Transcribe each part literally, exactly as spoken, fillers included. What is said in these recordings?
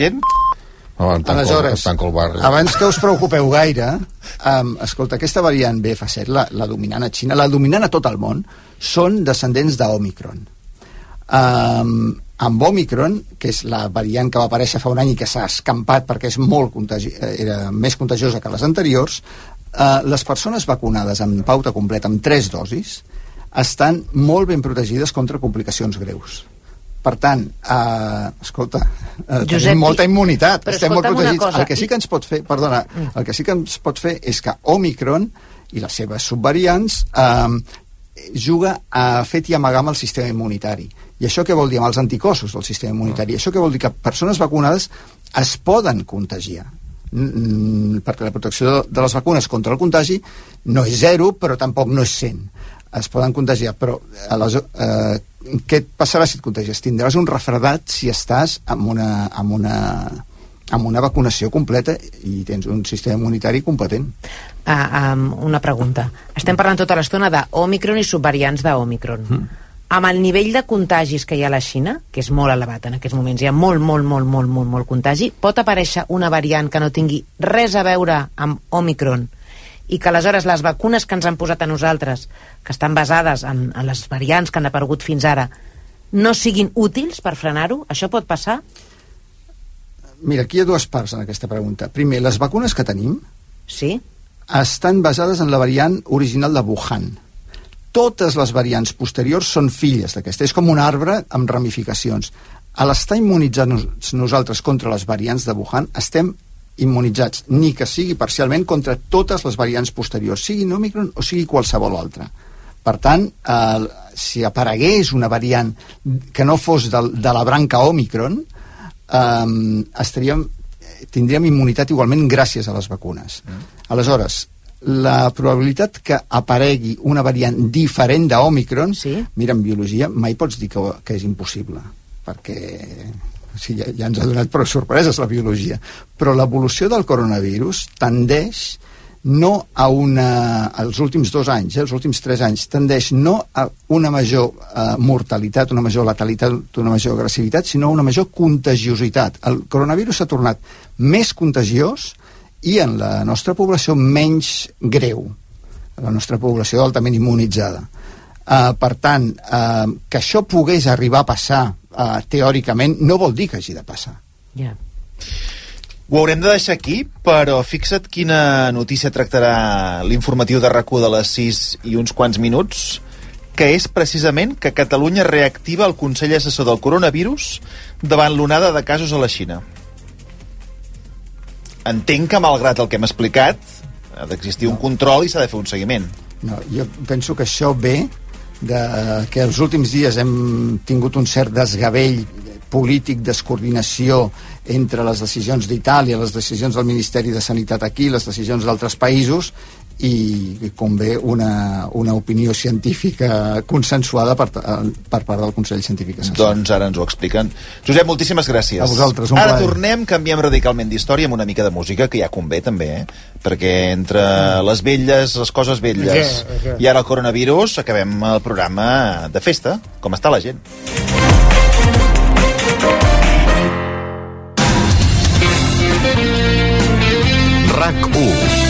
Oh, Aleshores, abans que us preocupeu gaire, um, escolta, aquesta variant B F set, la, la dominant a Xina, la dominant a tot el món, són descendents d'Omicron. Um, amb Omicron, que és la variant que va aparèixer fa un any i que s'ha escampat perquè és molt contagi- era més contagiosa que les anteriors, uh, les persones vacunades amb pauta completa, amb tres dosis, estan molt ben protegides contra complicacions greus. Per tant, eh, escolta, eh, Josep, tenim molta immunitat, estem molt protegits. Cosa, el que sí que ens pot fer, perdona, mm. el que sí que ens pot fer és que Omicron i les seves subvariants eh, juga a fet i amagar amb el sistema immunitari. I això què vol dir amb els anticossos del sistema immunitari? Mm. Això què vol dir? Que persones vacunades es poden contagiar. Mm, perquè la protecció de les vacunes contra el contagi no és zero, però tampoc no és cent. Es poden contagiar, però aleshores, eh, què et passarà si et contagies? Tindràs un refredat si estàs amb una, amb una, amb una vacunació completa i tens un sistema immunitari competent. Uh, um, una pregunta. Estem parlant tota l'estona d'Omicron i subvariants d'Omicron. Mm. Amb el nivell de contagis que hi ha a la Xina, que és molt elevat en aquests moments, hi ha molt, molt, molt, molt, molt, molt contagi, pot aparèixer una variant que no tingui res a veure amb Omicron i que aleshores les vacunes que ens han posat a nosaltres, que estan basades en, en les variants que han aparegut fins ara, no siguin útils per frenar-ho? Això pot passar? Mira, aquí hi ha dues parts en aquesta pregunta. Primer, les vacunes que tenim sí? estan basades en la variant original de Wuhan. Totes les variants posteriors són filles d'aquesta. És com un arbre amb ramificacions. A l'estar immunitzats nosaltres contra les variants de Wuhan, estem immunitzats, ni que sigui parcialment, contra totes les variants posteriors, sigui Omicron o sigui qualsevol altra. Per tant, eh, si aparegués una variant que no fos de, de la branca Omicron, eh, estaríem, tindríem immunitat igualment gràcies a les vacunes. Mm. Aleshores, la probabilitat que aparegui una variant diferent d'Omicron, sí? Mira, en biologia mai pots dir que, que és impossible, perquè o sigui, ja, ja ens ha donat prou sorpreses la biologia, però l'evolució del coronavirus tendeix no a una, els últims dos anys, eh, els últims tres anys, tendeix no a una major eh, mortalitat, una major letalitat, una major agressivitat, sinó a una major contagiositat. El coronavirus s'ha tornat més contagiós i en la nostra població menys greu, la nostra població altament immunitzada. Uh, per tant, uh, que això pogués arribar a passar uh, teòricament no vol dir que hagi de passar. Yeah. Ho haurem de deixar aquí, però fixa't quina notícia tractarà l'informatiu de RAC u de les sis i uns quants minuts, que és precisament que Catalunya reactiva el Consell Assessor del Coronavirus davant l'onada de casos a la Xina. Entenc que, malgrat el que hem explicat, ha d'existir un control i s'ha de fer un seguiment. No, jo penso que això ve de que els últims dies hem tingut un cert desgavell polític, descoordinació entre les decisions d'Itàlia, les decisions del Ministeri de Sanitat aquí, les decisions d'altres països, i convé una, una opinió científica consensuada per, per part del Consell Científic Assessor. Doncs ara ens ho expliquen. Josep, moltíssimes gràcies. A vosaltres, un Ara plaer. tornem, canviem radicalment d'història amb una mica de música, que ja convé també, eh? Perquè entre les velles, les coses velles, okay, okay. i ara el coronavirus, acabem el programa de festa. Com està la gent? RAC u.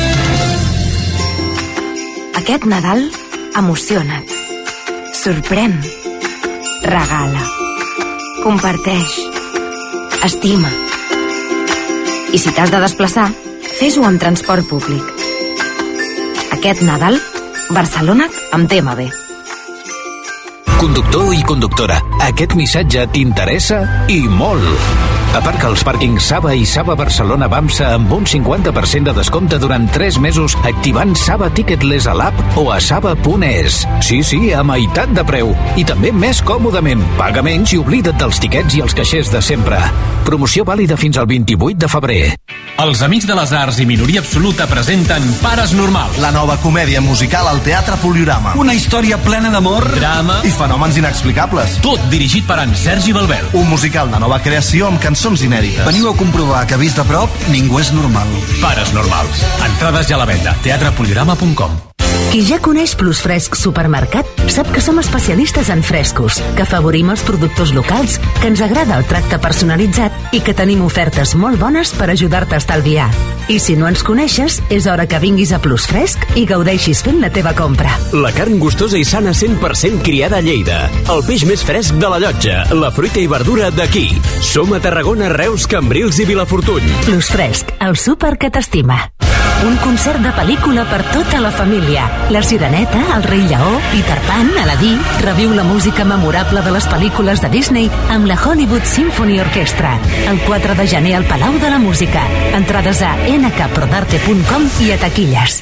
Aquest Nadal emociona't, sorprèn, regala, comparteix, estima. I si t'has de desplaçar, fes-ho amb transport públic. Aquest Nadal, Barcelona't amb T M B. Conductor i conductora, aquest missatge t'interessa i molt. Aparca als pàrquings Saba i Saba Barcelona Bamsa amb un cinquanta per cent de descompte durant tres mesos activant Saba Ticketless a l'app o a saba punt es. Sí, sí, a meitat de preu. I també més còmodament. Paga menys i oblida't dels tiquets i els caixers de sempre. Promoció vàlida fins al vint-i-vuit de febrer. Els Amics de les Arts i Minoria Absoluta presenten Pares Normals. La nova comèdia musical al Teatre Poliorama. Una història plena d'amor, drama i fenòmens inexplicables. Tot dirigit per en Sergi Balbel. Un musical de nova creació amb cançons inèdites. Veniu a comprovar que vist de prop ningú és normal. Pares Normals. Entrades ja a la venda. teatre poliorama punt com. Qui ja coneix Plus Fresc Supermercat sap que som especialistes en frescos, que afavorim els productors locals, que ens agrada el tracte personalitzat i que tenim ofertes molt bones per ajudar-te a estalviar. I si no ens coneixes, és hora que vinguis a Plus Fresc i gaudeixis fent la teva compra. La carn gustosa i sana cent per cent criada a Lleida. El peix més fresc de la Llotja. La fruita i verdura d'aquí. Som a Tarragona, Reus, Cambrils i Vilafortuny. Plus Fresc, el súper que t'estima. Un concert de pel·lícula per tota la família. La Sireneta, El rei Lleó, Peter Pan, Aladí. Reviu la música memorable de les pel·lícules de Disney amb la Hollywood Symphony Orchestra. El quatre de gener al Palau de la Música. Entrades a ene ca prodarte punt com i a taquilles.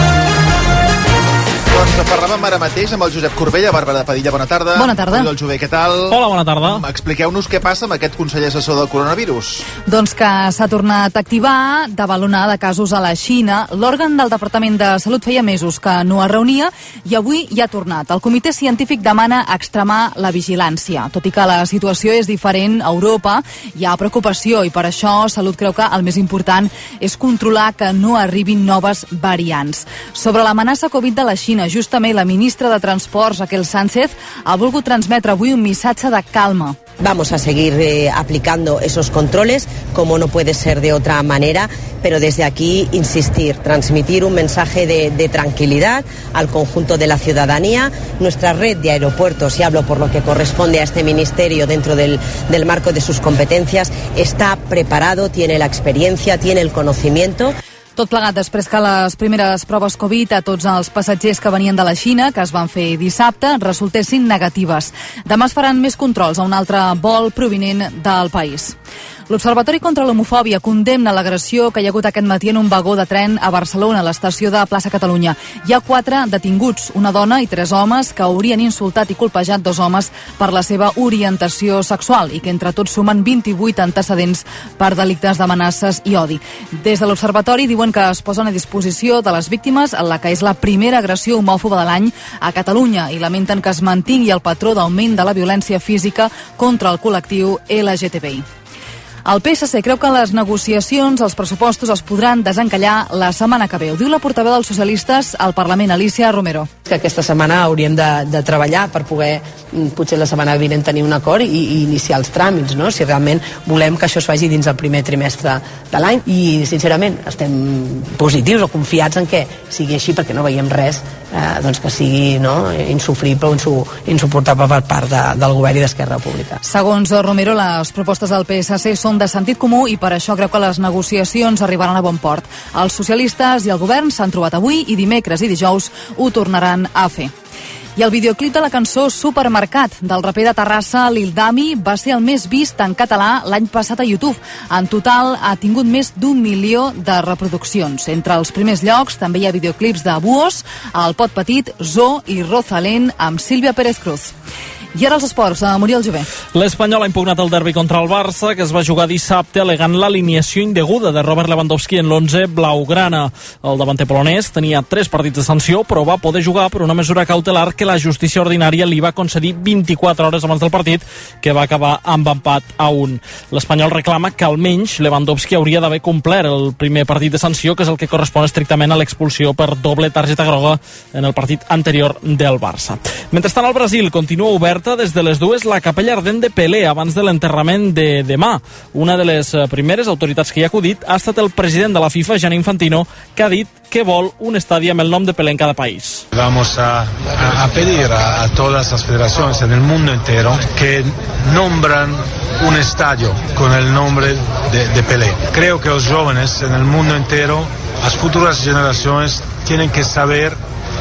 Doncs parlàvem ara mateix amb el Josep Corbella, Bàrbara Padilla, bona tarda. Bona tarda. Oriol Jové, què tal? Hola, bona tarda. Expliqueu-nos què passa amb aquest conseller assessor del coronavirus. Doncs que s'ha tornat a activar davant l'onada de casos a la Xina. L'òrgan del Departament de Salut feia mesos que no es reunia i avui hi ha tornat. El comitè científic demana extremar la vigilància. Tot i que la situació és diferent a Europa, hi ha preocupació i per això Salut creu que el més important és controlar que no arribin noves variants. Sobre l'amenaça Covid de la Xina, justament la ministra de Transports, Raquel Sánchez, ha volgut transmetre avui un missatge de calma. Vamos a seguir eh, aplicando esos controles, como no puede ser de otra manera, pero desde aquí insistir, transmitir un mensaje de, de tranquilidad al conjunto de la ciudadanía. Nuestra red de aeropuertos, y hablo por lo que corresponde a este ministerio dentro del, del marco de sus competencias, está preparado, tiene la experiencia, tiene el conocimiento. Tot plegat després que les primeres proves Covid a tots els passatgers que venien de la Xina, que es van fer dissabte, resultessin negatives. Demà es faran més controls a un altre vol provinent del país. L'Observatori contra l'Homofòbia condemna l'agressió que hi ha hagut aquest matí en un vagó de tren a Barcelona, a l'estació de Plaça Catalunya. Hi ha quatre detinguts, una dona i tres homes que haurien insultat i colpejat dos homes per la seva orientació sexual i que entre tots sumen vint-i-vuit antecedents per delictes d'amenaces i odi. Des de l'Observatori diuen que es posen a disposició de les víctimes en la que és la primera agressió homòfoba de l'any a Catalunya i lamenten que es mantingui el patró d'augment de la violència física contra el col·lectiu L G T B I. El P S C creu que les negociacions, els pressupostos, es podran desencallar la setmana que ve. Ho diu la portaveu dels socialistes al Parlament, Alicia Romero. Que aquesta setmana hauríem de, de treballar per poder, potser la setmana vinent, tenir un acord i, i iniciar els tràmits, no? Si realment volem que això es faci dins el primer trimestre de l'any. I, sincerament, estem positius o confiats en que sigui així, perquè no veiem res eh, doncs que sigui no, insufrible o insu, insuportable per part de, del govern i d'Esquerra Republicana. Segons Romero, les propostes del P S C són de sentit comú i per això creu que les negociacions arribaran a bon port. Els socialistes i el govern s'han trobat avui i dimecres i dijous ho tornaran a fer. I el videoclip de la cançó Supermercat del raper de Terrassa, Lil Dami, va ser el més vist en català l'any passat a YouTube. En total ha tingut més d'un milió de reproduccions. Entre els primers llocs també hi ha videoclips de Buos, El Pot Petit, Zo i Rosalén amb Sílvia Pérez Cruz. I ara els esports, a Muriel Jové. L'Espanyol ha impugnat el derbi contra el Barça, que es va jugar dissabte alegant l'alineació indeguda de Robert Lewandowski en l'onze blaugrana. El davanter polonès tenia tres partits de sanció, però va poder jugar per una mesura cautelar que la justícia ordinària li va concedir vint-i-quatre hores abans del partit, que va acabar amb empat a un. L'Espanyol reclama que almenys Lewandowski hauria d'haver complert el primer partit de sanció, que és el que correspon estrictament a l'expulsió per doble targeta groga en el partit anterior del Barça. Mentrestant, al Brasil continua obert des de les dues la capella ardent de Pelé abans de l'enterrament de demà. Una de les primeres autoritats que hi ha acudit ha estat el president de la FIFA, Gianni Infantino, que ha dit que vol un estadi amb el nom de Pelé en cada país. Vamos a, a, a pedir a, a todas las federaciones en el mundo entero que nombran un estadio con el nombre de, de Pelé. Creo que los jóvenes en el mundo entero, las futuras generaciones, tienen que saber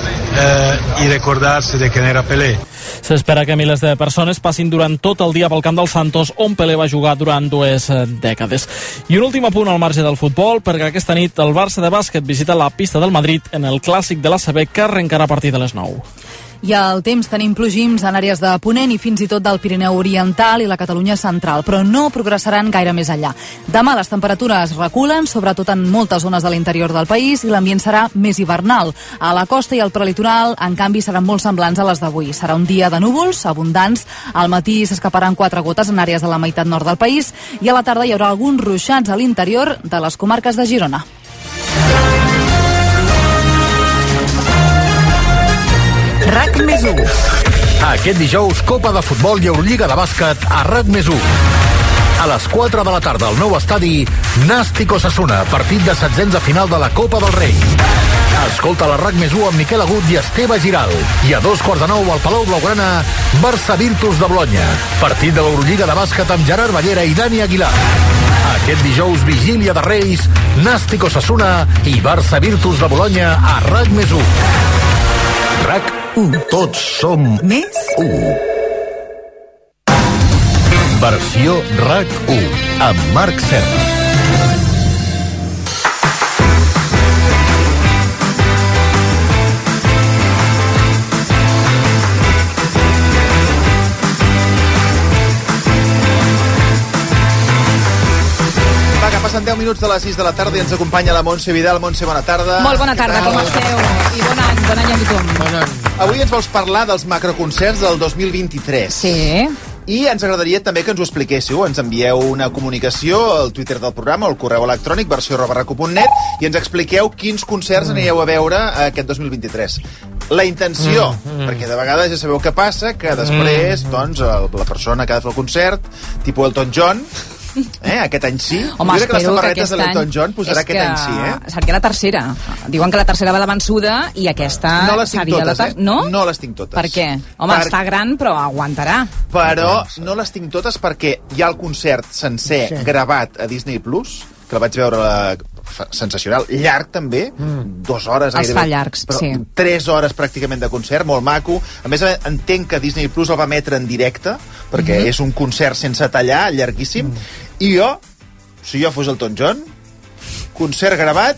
eh, y recordarse de quién era Pelé. S'espera que milers de persones passin durant tot el dia pel camp del Santos, on Pelé va jugar durant dues dècades. I un últim apunt al marge del futbol, perquè aquesta nit el Barça de bàsquet visita la pista del Madrid en el clàssic de l'A C B, que arrencarà a partir de les nou. I al temps tenim plogims en àrees de Ponent i fins i tot del Pirineu Oriental i la Catalunya Central, però no progressaran gaire més enllà. Demà les temperatures reculen, sobretot en moltes zones de l'interior del país, i l'ambient serà més hivernal. A la costa i al prelitoral, en canvi, seran molt semblants a les d'avui. Serà un dia de núvols abundants, al matí s'escaparan quatre gotes en àrees de la meitat nord del país i a la tarda hi haurà alguns ruixats a l'interior de les comarques de Girona. RAC més u. Aquest dijous, Copa de Futbol i Eurolliga de Bàsquet a RAC més u. A les quatre de la tarda al nou estadi, Nàstic Osasuna, partit de setzents de final de la Copa del Rei. Escolta la RAC més u amb Miquel Agut i Esteve Giral. I a dos quarts de nou al Palau Blaugrana, Barça Virtus de Bolonya. Partit de l'Eurolliga de Bàsquet amb Gerard Ballera i Dani Aguilar. Aquest dijous, vigília de Reis, Nàstic Osasuna i Barça Virtus de Bolonya a RAC més u. RAC u. Tots som més u. Versió RAC u amb Marc Serra. Passen deu minuts de les sis de la tarda i ens acompanya la Montse Vidal. Montse, bona tarda. Molt bona tarda, com esteu? I bon any, bon any a tothom. Bon any. Avui ens vols parlar dels macroconcerts del dos mil vint-i-tres. Sí. I ens agradaria també que ens ho expliquéssiu. Ens envieu una comunicació al Twitter del programa, al correu electrònic, versió arroba rac u punt net, i ens expliqueu quins concerts anireu a veure aquest dos mil vint-i-tres. La intenció, mm, mm. perquè de vegades ja sabeu què passa, que després, mm. doncs, la persona que ha de fer el concert, tipus Elton John, eh, aquest any sí. Home, jo crec que les samarretes que de l'Elton John posarà aquest any sí, eh? Seria la tercera. Diuen que la tercera va de vençuda i aquesta no les tinc seria totes, la ter... eh? No? No les tinc totes. Per què? Home, per... està gran, però aguantarà. Però no les tinc totes perquè hi ha el concert sencer sí. gravat a Disney Plus, que el vaig veure la... sensacional, llarg també, mm. dues hores els fa llargs, però sí. tres hores pràcticament de concert, molt maco. A més, entenc que Disney Plus el va emetre en directe, perquè mm-hmm. és un concert sense tallar, llarguíssim, mm. i jo, si jo fos Elton John, concert gravat,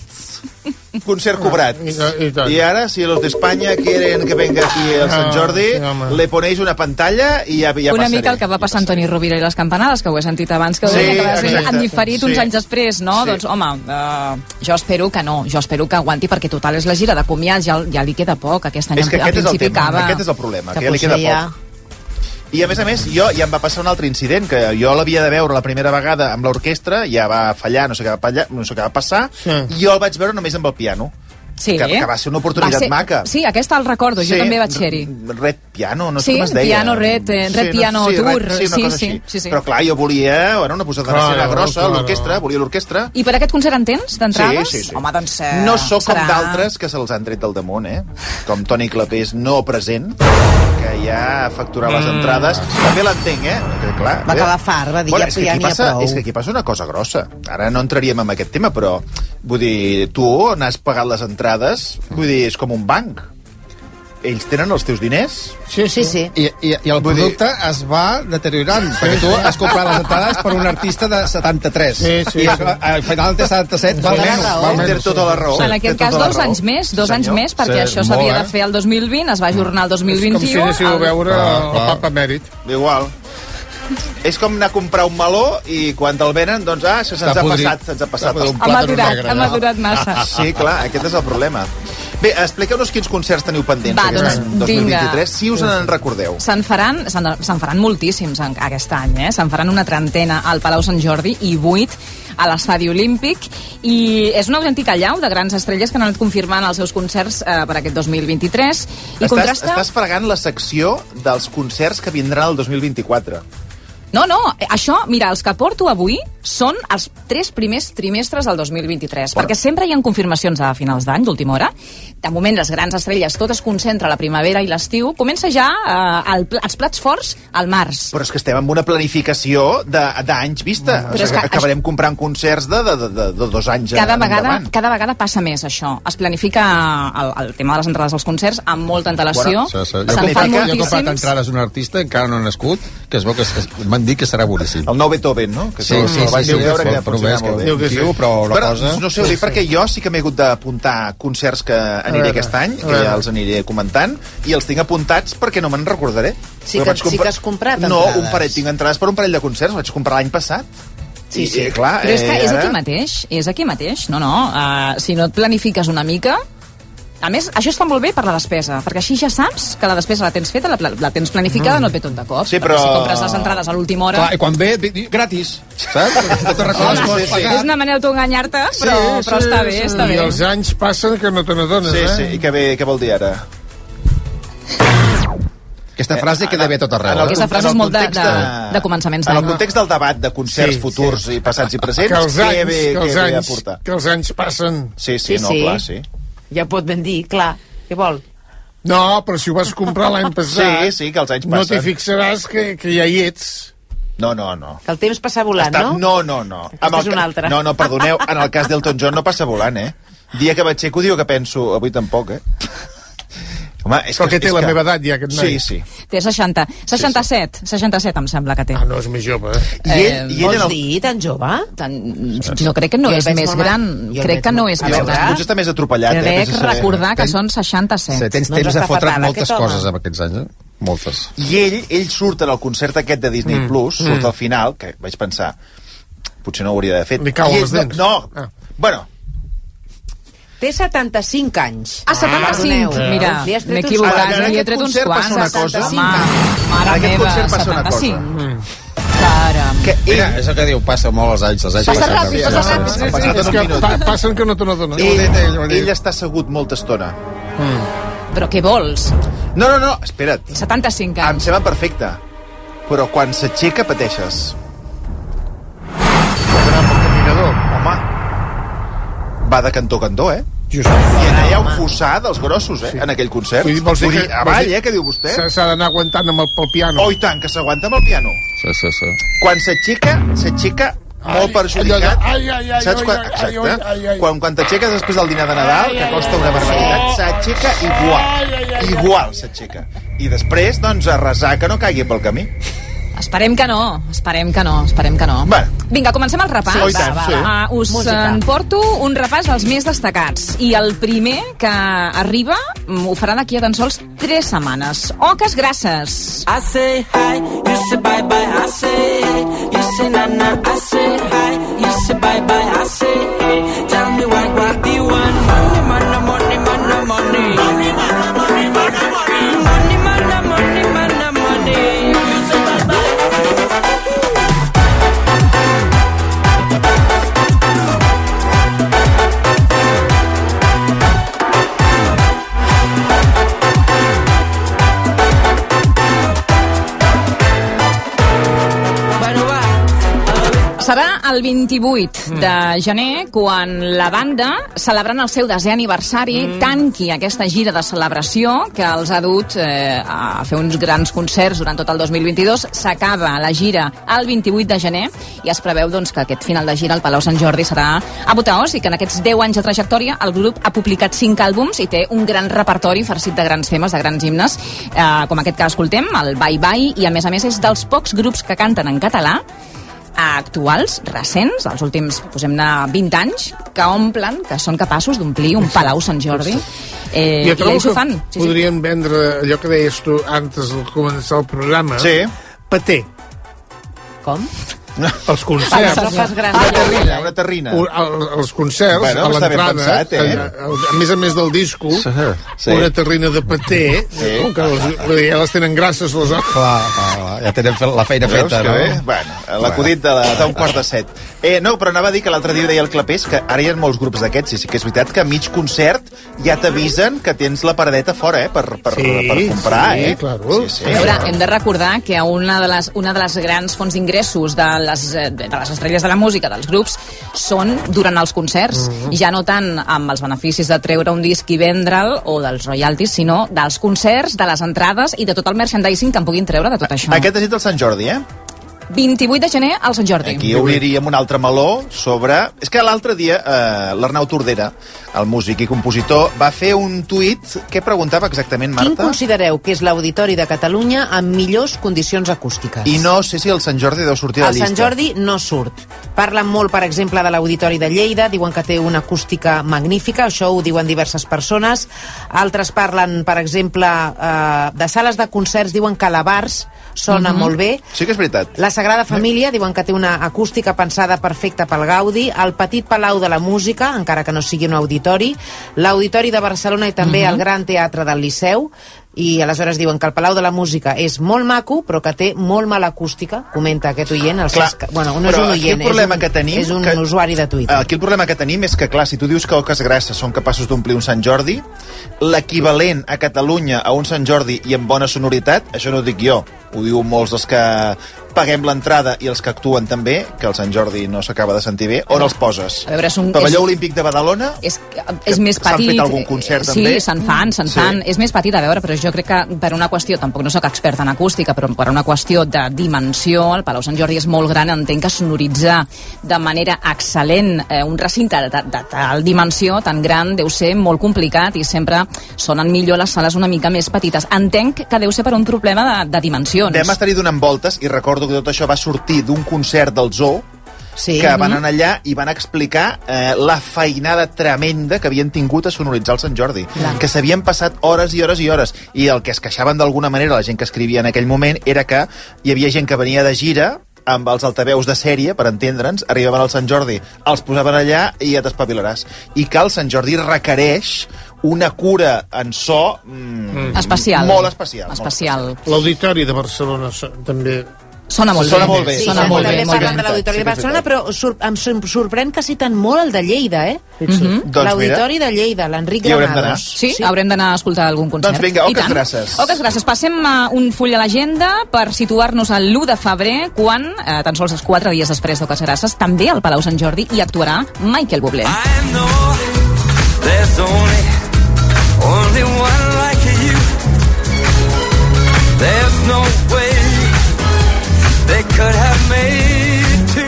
concert cobrat. I, i, I ara, si los de España quieren que venga aquí el Sant Jordi, ah, sí, le ponéis una pantalla i ja, ja una passaré. mica el que va passar Antoni Rovira i les campanades, que ho he sentit abans, que ho sí, que han diferit uns sí. anys després, no? Sí. Doncs, home, uh, jo espero que no, jo espero que aguanti, perquè total és la gira de comiats, ja, ja li queda poc, aquest any és que en aquest principi és el tema, acaba... aquest és el problema, que, que ja li queda ja... poc. I a més a més, jo ja em va passar un altre incident, que jo l'havia de veure la primera vegada amb l'orquestra, ja va fallar, no sé què va, fallar, no sé què va passar, sí. i jo el vaig veure només amb el piano. Sí. Que, que va ser una oportunitat ser, maca. Sí, aquesta el recordo, sí, jo també vaig ser-hi. Red Piano, no sé sí, com es deia. Piano Red, eh, Red sí, Piano no, sí, Tour. Red, sí, una sí, cosa sí, així. sí, sí. Però clar, jo volia bueno, una posada de cera grossa, claro. l'orquestra, volia l'orquestra. I per aquest concert en tens, d'entrades? Sí, sí, sí. Home, doncs eh, no sóc serà... com d'altres que se'ls han tret del damunt, eh? Com Toni Clapés no present, que ja ha facturat les entrades. Mm. També l'entenc, eh? Que, clar, va quedar fart, va dir, bueno, ja, ja n'hi ha prou. És que aquí passa una cosa grossa. Ara no entraríem en aquest tema, però vull dir, tu n'has pagat les entrades, vull dir, és com un banc. Ells tenen els teus diners. Sí, sí, sí. I, i, i el producte dir... es va deteriorant, sí, perquè tu has comprat les entrades per un artista de setanta-tres. Sí, sí. I al final té setanta-set. Val menys, val menys. Té tota la raó. En aquest cas, dos anys més, dos anys més, perquè això s'havia de fer el dos mil vint, es va ajornar el dos mil vint-i-u. És com si anéssiu a veure el Papa Mèrit. Igual. És com anar a comprar un meló i quan te'l venen, doncs, ah, això se'ns ha passat, se'ns ha passat. Ha madurat, ha madurat massa. Sí, clar, aquest és el problema. Bé, expliqueu-nos quins concerts teniu pendents Va, doncs, aquest any dos mil vint-i-tres, si us en recordeu. Se'n faran, se'n faran moltíssims aquest any, eh? Se'n faran una trentena al Palau Sant Jordi i vuit a l'Estadi Olímpic, i és una autèntica allau de grans estrelles que han anat confirmant els seus concerts eh, per aquest dos mil vint-i-tres. I estàs, contrasta... estàs fregant la secció dels concerts que vindran el dos mil vint-i-quatre. No, no, això, mira, els que porto avui són els tres primers trimestres del dos mil vint-i-tres, però... perquè sempre hi ha confirmacions a finals d'any, d'última hora. De moment, les grans estrelles, tot es concentra a la primavera i l'estiu. Comença ja eh, el, els plats forts al març. Però és que estem en una planificació d'anys vista. No, no. O sigui, que acabarem això... comprant concerts de, de, de, de dos anys cada vegada, endavant. cada vegada passa més, això. Es planifica el, el tema de les entrades als concerts amb molta antelació. Bueno, sí, sí. Jo, he comprat, jo he comprat entrades d'un artista, encara no ha nascut, que es veu que m'han dit que serà boníssim. El nou Beethoven, no? Que sí, sí, sí, vaig sí, veure sí, que ja funciona molt bé. Sí, però la però, cosa... No sé, ho dic perquè jo sí que m'he hagut d'apuntar concerts que aniré aquest any, que ja els aniré comentant, i els tinc apuntats perquè no me'n recordaré. Sí que, comprar... sí que has comprat no, entrades. No, un parell, tinc entrades per un parell de concerts, vaig comprar l'any passat. Sí, sí. I, clar, però és que eh, és aquí mateix, és aquí mateix. No, no, uh, si no et planifiques una mica... A més, això està molt bé per la despesa, perquè així ja saps que la despesa la tens feta, la, la tens planificada, mm. no et ve tot de cop. Sí, però... Si compres les entrades a l'última hora... Clar, i quan ve, ve gratis, saps? No te recordes, sí, sí. És una manera d'autoenganyar-te, però, sí, però està bé, està sí. bé. I els anys passen que no te n'adones, sí, eh? Sí, sí, i què, ve, què vol dir ara? Aquesta frase queda bé tot arreu. Aquesta frase és molt de, de, de començaments d'any. En d'any. el context del debat de concerts sí, futurs sí. i passats i presents, que els anys, què ve, que els què ve a anys, portar? que els anys passen. Sí, sí, Sí, no, sí. clar, sí. Ja pot ben dir, clar. Què vol? No, però si ho vas comprar l'any passat... Sí, sí, que els anys no passen. t'hi fixaràs que, que ja hi ets. No, no, no. Que el temps passa volant, Està... no? No, no, no. Aquesta és una altra. No, no, perdoneu, en el cas d'Elton John no passa volant, eh? Dia que m'aixeco diu que penso, avui tampoc, eh? Home, és Però que, que té és la que... meva edat ja, aquest noi. Sí, sí. Té seixanta, seixanta-set, seixanta-set em sembla que té. Ah, no, és més jove. Eh? I ell, i ell en el... dir, tan jove? Tan... Jo crec que no Jo el és veig més molt gran. ma- Crec que no és A més veure. gran. Potser està més atropellat, eh? Crec vés a saber. recordar que Ten- són seixanta-set. Sí, tens No temps ens de està fotre't fatal, moltes aquest home. coses amb aquests anys, eh? Moltes. I ell, ell surt en el concert aquest de Disney Mm. Plus, surt Mm. al final, que vaig pensar, potser no ho hauria d'haver fet. Li cauen I ell- les dents. No, no. Ah. Bueno, Té setanta-cinc anys. Ah, setanta-cinc. Perdoneu. Mira, Li has tret m'he uns equivocat, quants, en li he aquest tret uns concert quants. passa una cosa. Home, En mare aquest meva, concert passa una cosa. setanta-cinc. Caram. que Mira, ell, és el que diu, passa molt els anys. Els anys Passa passen ràpid, ràpid. passa Sí, ràpid. sí, Sí, sí. sí, és que pa passen que no te n'adones. ell, dit ell, ho ha dit. ell està assegut molta estona. Però què vols? No, no, no, espera't. setanta-cinc Em anys. sembla perfecte. Però quan s'aixeca pateixes. Caminador. Home, va de cantó a cantó, eh? Just. I allà hi ha un fossar dels grossos, eh? En aquell concert. Vull dir, vols dir Vull que- dir, vols avall, dir- eh? Que diu vostè? S'ha s'ha d'anar aguantant amb el, pel piano. Oh, i tant, que s'aguanta amb el piano. Sí, sí, sí. Quan s'aixeca, s'aixeca molt Ai, perjudicat. ai, ai, ai, Saps ai, quan, ai, exacte, ai, ai, ai. quan, quan t'aixeques després del dinar de Nadal, que costa una barbaritat, s'aixeca igual. Igual s'aixeca. I després, doncs, a resar que no caigui pel camí. Esperem que no, esperem que no, esperem que no. Bueno. Vinga, comencem el repàs. Sí, oh, i tant, sí. Uh, us Música. en porto un repàs dels més destacats. I el primer que arriba mm, ho farà d'aquí a tan sols tres setmanes. Oques grasses. I say hi, you say bye bye, I say hey. You say na na, I say hi. You say bye bye, I say hey. Tell me what, what do you want? Money, money, money, money, money. Money, money, money, money, money. Money, money, money, money, money. You say bye bye. Bueno, va. Serà el vint-i-vuit de gener quan la banda, celebrant el seu desè aniversari, mm. tanqui aquesta gira de celebració que els ha dut eh, a fer uns grans concerts durant tot el dos mil vint-i-dos. S'acaba la gira el vint-i-vuit de gener i es preveu doncs, que aquest final de gira al Palau Sant Jordi serà apoteós i que en aquests deu anys de trajectòria el grup ha publicat cinc àlbums i té un gran repertori farcit de grans temes, de grans himnes, eh, com aquest que escoltem, el Bye Bye, i a més a més és dels pocs grups que canten en català actuals, recents, dels últims, posem-ne vint anys, que omplen, que són capaços d'omplir un Palau Sant Jordi. Eh, Jo I trobo ells ho que fan. Sí, sí. podrien vendre allò que deies tu antes de començar el programa. Sí. Paté. Com? Els concerts. Això fas gran. Una terrina, una terrina. Un- el- els concerts, Bueno, a està ben l'entrada, pensat, eh? a, a, a més a més del disco, Sí. Sí. una terrina de paté, Sí. com que les, vull dir, ja les tenen grasses les hores. Clar, clar, clar, ja tenen fe- la feina Veus feta, que no? bé? Bueno, l'acudit de la- d'un quart de set. Eh, no, però anava a dir que l'altre dia deia el Clapés que ara hi ha molts grups d'aquests, i sí que és veritat que a mig concert ja t'avisen que tens la paradeta fora, eh, per, per, Sí, per comprar, sí, eh? claro. Sí, sí. A veure, hem de recordar que una de les, una de les grans fonts d'ingressos de, les, eh, de les estrelles de la música, dels grups, són durant els concerts. Mhm. Ja no tant amb els beneficis de treure un disc i vendre'l o dels royalties, sinó dels concerts, de les entrades i de tot el merchandising que en puguin treure de tot això. Aquest ha dit el Sant Jordi, eh? vint-i-vuit de gener al Sant Jordi. Aquí obriríem un altre meló sobre... És que l'altre dia eh, l'Arnau Tordera, el músic i compositor, va fer un tuit que preguntava exactament, Quin Marta, considereu que és l'auditori de Catalunya amb millors condicions acústiques? i no sé si el Sant Jordi deu sortir a la El llista. Sant Jordi no surt. Parlen molt, per exemple, de l'Auditori de Lleida, diuen que té una acústica magnífica, això ho diuen diverses persones. Altres parlen, per exemple, eh, de sales de concerts, diuen que la Bars sona Mhm. molt bé. Sí que és veritat. La Sagrada Família diuen que té una acústica pensada perfecta pel Gaudi, el Petit Palau de la Música, encara que no sigui un auditori, l'Auditori de Barcelona i també Mhm. el Gran Teatre del Liceu, i aleshores diuen que el Palau de la Música és molt maco, però que té molt mala acústica, comenta aquest oient. El Clar, Cesc... Bueno, no és un oient, és un, que tenim, és un que, usuari de Twitter. Aquí el problema que tenim és que, clar, si tu dius que Oques Grasses són capaços d'omplir un Sant Jordi, l'equivalent a Catalunya a un Sant Jordi i amb bona sonoritat, això no ho dic jo, ho diuen molts dels que paguem l'entrada i els que actuen també, que el Sant Jordi no s'acaba de sentir bé, on els poses? A veure, és un... Pavelló és... Olímpic de Badalona? És, és més petit. S'han fet algun concert, sí, també? Sí, se'n fan, se'n sí. fan. És més petit, a veure, però jo crec que per una qüestió, tampoc no sóc experta en acústica, però per una qüestió de dimensió, el Palau Sant Jordi és molt gran, entenc que sonoritzar de manera excel·lent eh, un recinte de, de, de tal dimensió tan gran deu ser molt complicat i sempre sonen millor les sales una mica més petites. Entenc que deu ser per un problema de, de dimensions. Vam estar-hi donant voltes i recordo que tot això va sortir d'un concert del Zoo, sí. que van anar allà i van explicar eh, la feinada tremenda que havien tingut a sonoritzar el Sant Jordi. Clar. Que s'havien passat hores i hores i hores. I el que es queixaven d'alguna manera la gent que escrivia en aquell moment era que hi havia gent que venia de gira amb els altaveus de sèrie, per entendre'ns, arribaven al Sant Jordi, els posaven allà i ja t'espavilaràs. I que el Sant Jordi requereix una cura en so mm, especial. Molt especial. especial. L'Auditori de Barcelona també... Sona molt sona bé. Molt bé. Sí, sona sí, molt també bé, parlen molt de l'Auditori sí, de Barcelona, però sur em sorprèn que citen molt el de Lleida, eh? Mm-hmm. L'Auditori de Lleida, l'Enric Granados. Sí, sí, haurem d'anar a escoltar algun concert. Doncs vinga, Oques Grasses. Oques Grasses. Passem uh, un full a l'agenda per situar-nos al l'u de febrer, quan, uh, tan sols els quatre dies després d'Oques Grasses, també al Palau Sant Jordi hi actuarà Michael Bublé. I know there's only, only one like you. There's no way they could have made two.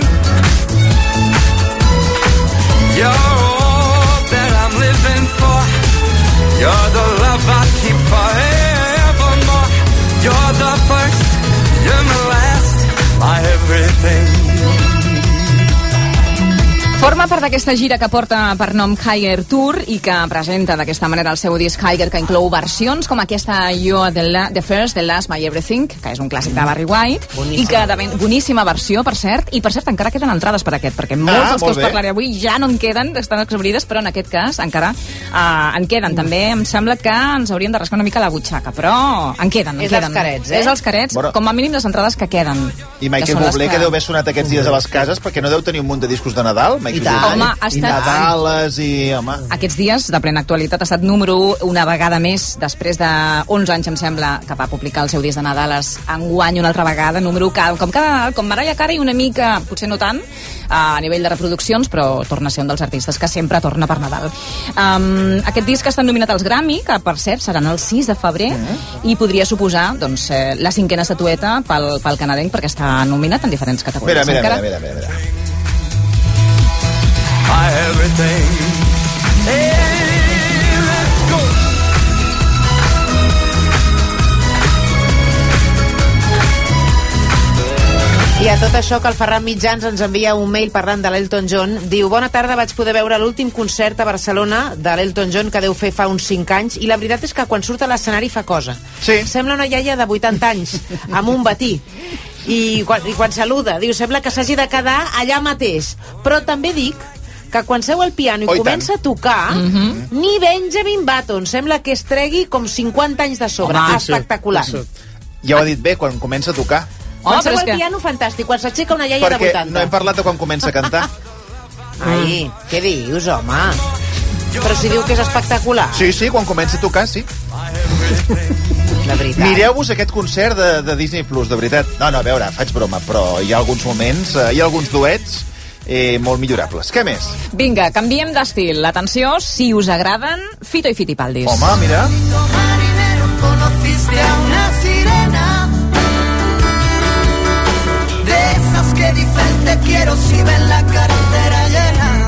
You're all that I'm living for. You're the love I keep forevermore. You're the first, you're my last, my everything. Forma part d'aquesta gira que porta per nom Higher Tour i que presenta d'aquesta manera el seu disc Higher, que inclou versions com aquesta You're the, la, the First, The Last, My Everything, que és un clàssic de Barry White. Boníssima. I que de ben, boníssima versió, per cert, i per cert encara queden entrades per aquest, perquè molts ah, dels que us parlaré avui ja no en queden, estan exaurides, però en aquest cas encara uh, en queden. També em sembla que ens hauríem de rascar una mica la butxaca, però en queden, en és queden. els carets, eh? És els carets, bueno, com a mínim les entrades que queden. I Michael Bublé, que... que deu haver sonat aquests dies a les cases, perquè no deu tenir un munt de discos de Nadal, I tant. Home, ha estat... I Nadales i... Home. Aquests dies, de plena actualitat, ha estat número u una vegada més, després de onze anys, em sembla, que va publicar el seu disc de Nadales, enguany una altra vegada, número u, com, cada, com Mariah Carey, una mica, potser no tant, a nivell de reproduccions, però torna a ser un dels artistes que sempre torna per Nadal. Um, aquest disc està nominat als Grammy, que per cert seran el sis de febrer, mm. i podria suposar doncs, eh, la cinquena estatueta pel, pel canadenc, perquè està nominat en diferents categories. Mira, mira, mira, mira, mira. My everything. Hey, let's go. I a tot això que el Ferran Mitjans ens envia un mail parlant de l'Elton John, diu: bona tarda, vaig poder veure l'últim concert a Barcelona de l'Elton John, que deu fer fa uns cinc anys, i la veritat és que quan surt a l'escenari fa cosa. Sí. Sembla una iaia de vuitanta anys, amb un batí. I quan, i quan saluda, diu, sembla que s'hagi de quedar allà mateix. Però també dic que quan seu al piano i oh, comença a tocar, mm-hmm. ni Benjamin Button sembla que es tregui com cinquanta anys de sobre. Home, espectacular. Ja ho ha dit bé, quan comença a tocar. Quan oh, seu al que... piano, fantàstic. Quan s'aixeca una iaia Perquè de vuitanta. Perquè no hem parlat de quan comença a cantar. Ai, què dius, home? Però si diu que és espectacular. Sí, sí, quan comença a tocar, sí. De veritat. Mireu-vos aquest concert de, de Disney Plus, de veritat. No, no, a veure, faig broma, però hi ha alguns moments, eh, hi ha alguns duets eh, molt millorables. Què més? Vinga, canviem d'estil. Atenció, si us agraden Fito i Fitipaldis. Home, mira. Marinero, conociste a una sirena de esas que dicen te quiero si ven la cartera llena.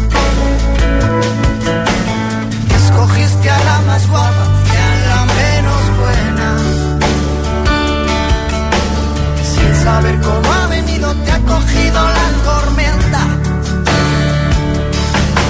Escogiste a la más guapa y a la menos buena. Sin saber cómo ha venido te ha cogido la tormenta.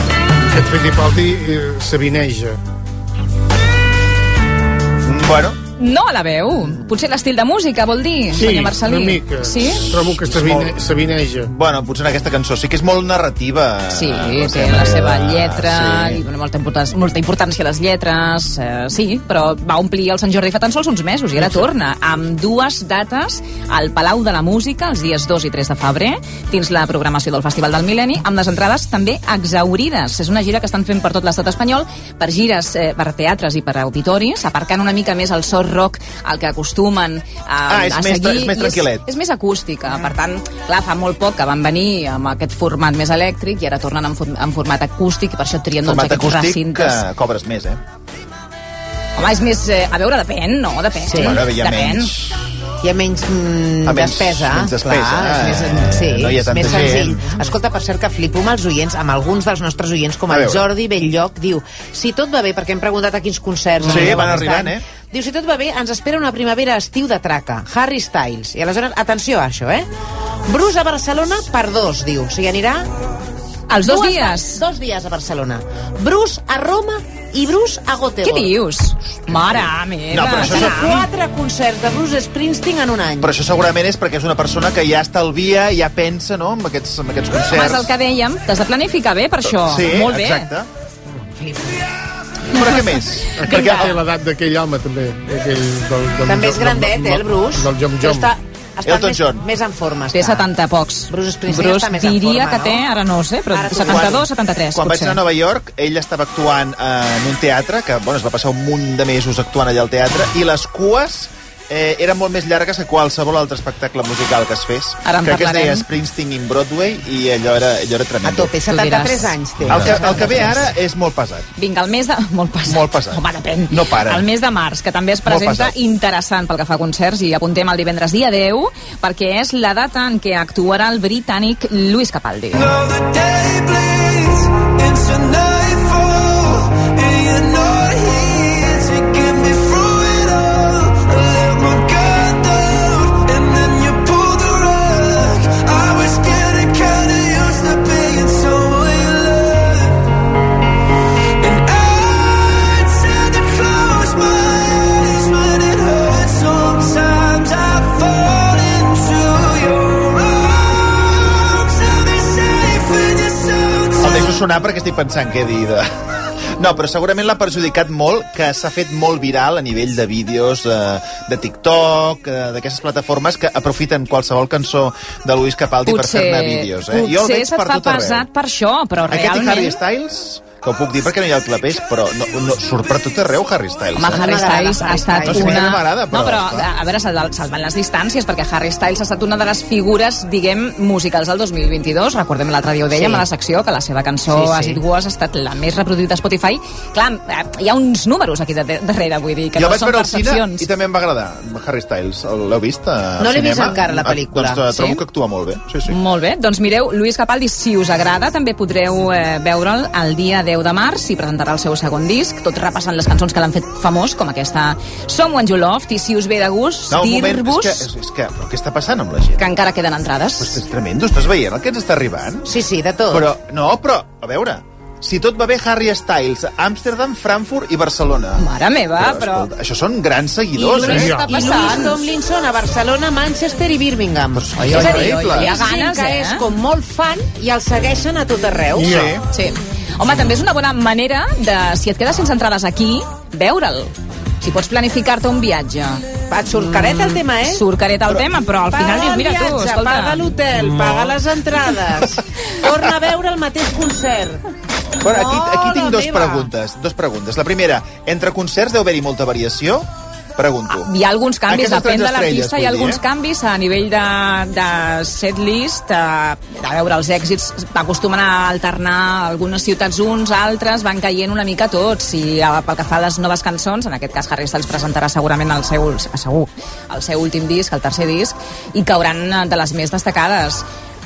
Aquest Fittipaldi eh, sabineja. Bueno, No a la veu. Potser l'estil de música, vol dir, Sí, senyor Marcelí? una mica. Sí? Trobo que s'avine- s'avineja. Bueno, potser en aquesta cançó sí que és molt narrativa. Sí, eh, té la seva lletra, sí. i dona molta, importància, molta importància a les lletres, eh, sí, però va omplir el Sant Jordi fa tan sols uns mesos, i ara torna, amb dues dates al Palau de la Música, els dies dos i tres de febrer, dins la programació del Festival del Mil·lenni, amb les entrades també exaurides. És una gira que estan fent per tot l'estat espanyol, per gires, eh, per teatres i per auditoris, aparcant una mica més el so rock al que acostumen a, Ah, és a més- seguir. és més i tranquil·let. És, és més acústica, per tant, clar, fa molt poc que van venir amb aquest format més elèctric i ara tornen en, for en format acústic i per això trien doncs, Format aquests acústic recintes. que cobres més, eh? Home, és més... Eh, a veure, depèn, no? Depèn. Sí. Bueno, hi ha depèn. menys. Hi ha menys, mm, Ah, menys- despesa. menys despesa, Clar, és eh, més, sí, no hi ha és tanta més senzill. gent. Escolta, per cert, que flipo amb els oients, amb alguns dels nostres oients, com A el veure. Jordi Belllloc, diu, si tot va bé, perquè hem preguntat a quins concerts... Sí, anireu van aquest arribant, any. eh? Diu, si tot va bé, ens espera una primavera-estiu de traca. Harry Styles. I aleshores, atenció a això, eh? Bruce a Barcelona per dos, diu. O sigui, anirà... Els dos Dues- dies? Dos dies a Barcelona. Bruce a Roma i Bruce a Göteborg. Què dius? Mare meva. No, però això O sigui, és- quatre concerts de Bruce Springsteen en un any. Però això segurament és perquè és una persona que ja estalvia, ja pensa, no?, en aquests, en aquests Home, és concerts. el que dèiem, t'has de planificar bé per això. Sí, Molt bé. exacte. Però què més? Perquè té l'edat d'aquell home, també. Aquell del, del, També és grandet, eh, el Bruce. Del Jom Però Jom. està, està Elton més, John. més en forma. Té Està. setanta pocs. Bruce Springsteen Bruce està més en diria forma, que no? té, ara no ho sé, però Ara t'ho setanta-dos, guardo. setanta-tres, Quan vaig potser. anar a Nova York, ell estava actuant eh, en un teatre, que bueno, es va passar un munt de mesos actuant allà al teatre, i les cues eh, eren molt més llargues que qualsevol altre espectacle musical que es fes. Ara en Crec que es parlarem. deia Springsteen in Broadway, i allò era, allò era A tremendo. tope, setanta-tres anys té. El que, el que ve ara és molt pesat. Vinga, el mes de... Molt pesat. Molt pesat. Home, depèn. No para. El mes de març, que també es Molt presenta pesat. interessant pel que fa a concerts, i apuntem el divendres dia deu, perquè és la data en què actuarà el britànic Luis Capaldi. El deixo sonar perquè estic pensant què dir de... No, però segurament l'ha perjudicat molt, que s'ha fet molt viral a nivell de vídeos, eh, de TikTok, eh, d'aquestes plataformes que aprofiten qualsevol cançó de Luis Capaldi per fer-ne vídeos. Eh? Jo el potser veig se't per fa tot arreu. pesat per això, però Aquest i realment... Harry Styles, que ho puc dir perquè no hi ha el clapés, però no, no, surt per tot arreu Harry Styles. Home, eh? Harry Styles ha estat No sé, a mi una... no m'agrada, però, No, però esclar. a veure, sal- salvant les distàncies, perquè Harry Styles ha estat una de les figures, diguem, musicals del dos mil vint-i-dos. Recordem l'altre dia ho dèiem Sí. a la secció, que la seva cançó Sí, sí. As It Was ha estat la més reproduïda a Spotify. Clar, eh, hi ha uns números aquí de- darrere, vull dir, que jo no vaig són veure al cine percepcions. i també em va agradar Harry Styles. L'heu vist al No l'he vist cinema? encara, la Ah, pel·lícula. Doncs eh, trobo Sí? que actua molt bé. Sí, sí. Molt bé, doncs mireu, Luis Capaldi, si us agrada, també podreu eh, veure'l el dia deu de març i presentarà el seu segon disc, tot repassant les cançons que l'han fet famós, com aquesta Someone You Loved, i si us ve de gust, No, un moment, dir-vos és que, és, és que, però què està passant amb la gent? que encara queden entrades. Pues és tremendo, estàs veient el que ens està arribant? Sí, sí, de tot. Però, no, però, a veure, si tot va bé, Harry Styles, Amsterdam, Frankfurt i Barcelona. Mare meva, però... Escolta, això són grans I seguidors, Luis, eh? està i Luis passant? Tomlinson a Barcelona, Manchester i Birmingham. Però Oi, és oi, a dir, oi, oi, hi ha és gent ganes, que eh? és com molt fan i el segueixen a tot arreu. Sí. Sí. Home, també és una bona manera de, si et quedes sense entrades aquí, veure'l. Si pots planificar-te un viatge. Et surt caret el tema, eh? Surt caret el tema, però al final dius, Paga el mira tu, viatge, escolta... paga l'hotel, paga les entrades, torna a veure el mateix concert. Bueno, aquí, aquí tinc Mare dos meva. preguntes, dos preguntes. La primera, entre concerts deu haver-hi molta variació? Pregunto. Hi ha alguns canvis, Aquestes depèn de grans l'artista, estrelles, hi ha vull dir, alguns eh? canvis a nivell de, de setlist, a, a veure, els èxits acostumen a alternar algunes ciutats uns, altres, van caient una mica tots, i a, pel que fa a les noves cançons, en aquest cas Harry Styles presentarà segurament el seu, segur, el seu últim disc, el tercer disc, i cauran de les més destacades.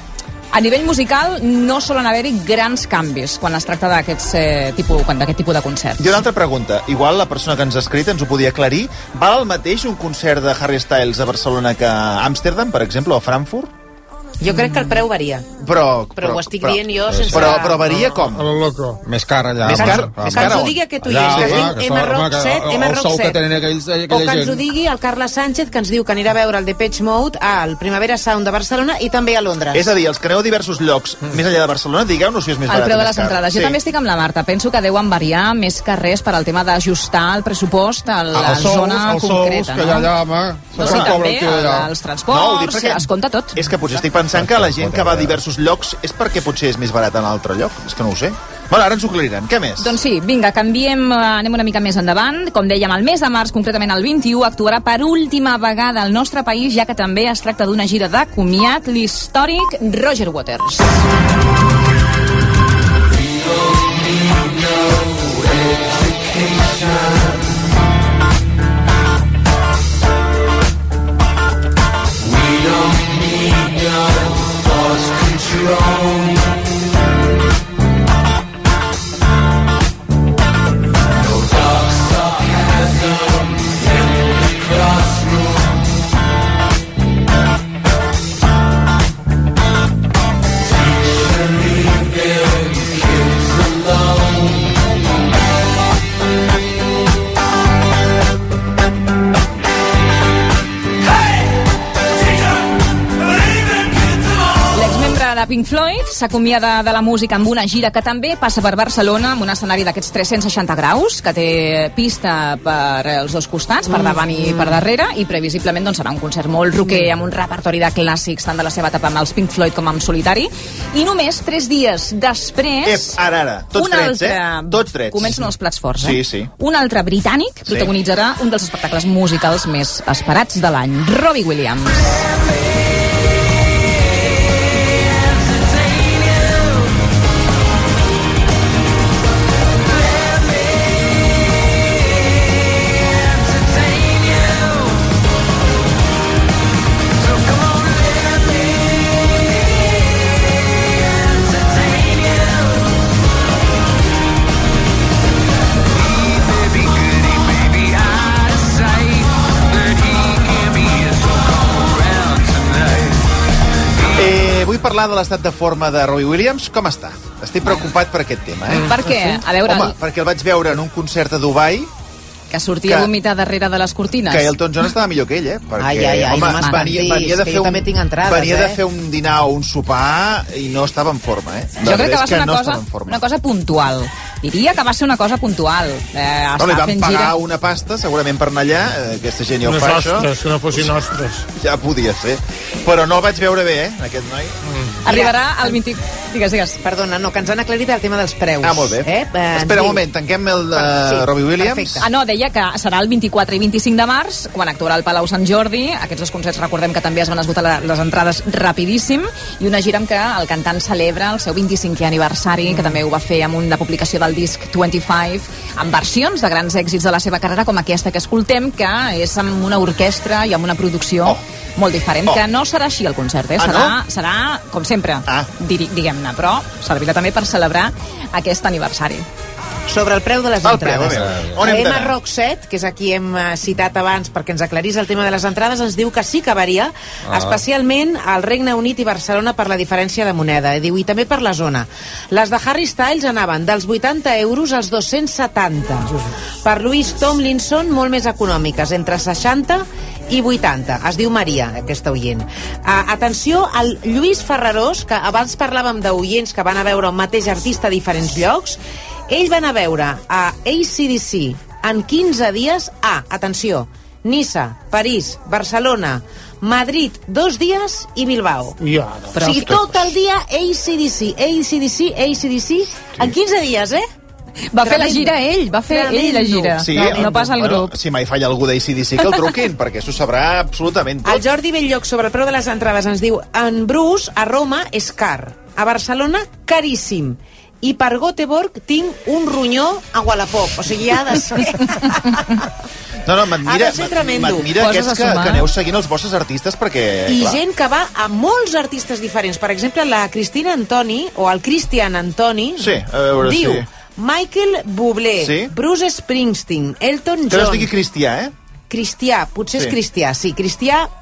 A nivell musical no solen haver-hi grans canvis quan es tracta d'aquest eh, tipus, quan d'aquest tipus de concerts. I una altra pregunta. Igual la persona que ens ha escrit ens ho podia aclarir. Val el mateix un concert de Harry Styles a Barcelona que a Amsterdam, per exemple, o a Frankfurt? Jo crec que el preu varia. Però, Però ho estic dient jo sense... Però, però varia com? A lo loco. Més car allà. Més car? Que ens ho digui aquest oient, que es diu M Rock set, M Rock set. O que ens ho digui el Carles Sánchez, que ens diu que anirà a veure el Depeche Mode al Primavera Sound de Barcelona i també a Londres. És a dir, els que aneu a diversos llocs més enllà de Barcelona, digueu-nos si és més barat el preu o de més les car. entrades. Jo Sí. també estic amb la Marta. Penso que deuen variar més que res per al tema d'ajustar el pressupost a la Els sous, zona els sous, concreta. que no? allà, home, No, sí, cobra també, el tio allà. els No, ho transports, dic perquè- es compta tot. És que potser estic pensant que la gent que va a diversos llocs és perquè potser és més barat en altre lloc. És que no ho sé. Bueno, ara ens ho aclariran. Què més? Doncs sí, vinga, canviem, eh, anem una mica més endavant. Com dèiem, el mes de març, concretament el vint-i-u, actuarà per última vegada al nostre país, ja que també es tracta d'una gira de comiat, l'històric Roger Waters. De Pink Floyd s'acomiada de la música amb una gira que també passa per Barcelona, amb un escenari d'aquests tres-cents seixanta graus, que té pista per els dos costats, per davant i per darrere, i previsiblement doncs, serà un concert molt rocker, amb un repertori de clàssics, tant de la seva etapa amb els Pink Floyd com amb solitari. I només tres dies després... Ep, ara, ara. Tots un drets, altre... eh? Tots drets. Comencen els plats forts, eh? Sí, sí. Un altre britànic Sí. protagonitzarà un dels espectacles musicals més esperats de l'any, Robbie Williams. Vull parlar de l'estat de forma de Robbie Williams. Com està? Estic preocupat per aquest tema, eh? Per què? A veure... Home, perquè el vaig veure en un concert a Dubai, que sortia que- a vomitar darrere de les cortines. que Elton John estava millor que ell, eh? Perquè, Ai, ai, ai, home, no m'espantis, venia, venia de que fer jo un, també tinc entrades, venia de eh? fer un dinar o un sopar i no estava en forma, eh? Jo crec que va ser una no cosa, estava en forma. una cosa puntual. Diria que va ser una cosa puntual. Eh, No, li està van fent pagar gira... una pasta, segurament per anar allà, eh, aquesta gent ja ho Unes fa, això. ostres, que no fossin ostres. Ja podia ser. Però no el vaig veure bé, eh, aquest noi. Arribarà al vint... Digues, digues. Perdona, no, que ens han aclarit el tema dels preus. Ah, molt bé. Eh? Eh, ens Espera un diu- moment, tanquem el de Sí, Robbie Williams. perfecte. Ah, no, deia que serà el vint-i-quatre i vint-i-cinc de març, quan actuarà al Palau Sant Jordi. Aquests dos concerts, recordem que també es van esgotar la- les entrades rapidíssim, i una gira amb què el cantant celebra el seu vint-i-cinquè aniversari, que també ho va fer amb una publicació del disc vint-i-cinc, amb versions de grans èxits de la seva carrera, com aquesta que escoltem, que és amb una orquestra i amb una producció Oh. molt diferent, Oh. que no serà així el concert, eh? Ah, serà, no? serà, com sempre, Ah. diri- diguem-ne, però servirà també per celebrar aquest aniversari. Sobre el preu de les El preu, entrades. a veure, on hem M d'anar? Rock set, que és a qui hem eh, citat abans perquè ens aclarís el tema de les entrades, ens diu que sí que varia, Ah. especialment al Regne Unit i Barcelona per la diferència de moneda. I diu, i també per la zona. Les de Harry Styles anaven dels vuitanta euros als dos-cents setanta. Per Louis Tomlinson, molt més econòmiques, entre seixanta i vuitanta. Es diu Maria, aquesta oient. Uh, atenció al Lluís Ferrarós, que abans parlàvem d'oients que van a veure un mateix artista a diferents llocs. Ell va anar a veure a A C D C en quinze dies a, atenció, Niça, París, Barcelona, Madrid, dos dies i Bilbao. Ja, Però, o sigui, tot el dia A C D C, A C D C, A C D C, en quinze dies, eh? Va fer la Tremendo. gira ell, va fer ell la gira. Sí, no, no pas el bueno, grup. Si mai falla algú d'A C D C, que el truquin, perquè això sabrà absolutament tot. El Jordi Belllloc, sobre el preu de les entrades, ens diu: en Bruce, a Roma, és car. A Barcelona, caríssim. I per Göteborg tinc un ronyó a Wallapop. O sigui, ha de ser... No, no, m'admira, Ha de ser tremendo. m'admira Poses aquests a que, sumar. que aneu seguint els vostres artistes, perquè... I clar, gent que va a molts artistes diferents. Per exemple, la Cristina Antoni, o el Christian Antoni, Sí, a veure, diu sí. Michael Bublé, Sí? Bruce Springsteen, Elton Que no es John... digui cristià, eh? Cristià, potser Sí. és cristià, sí, cristià en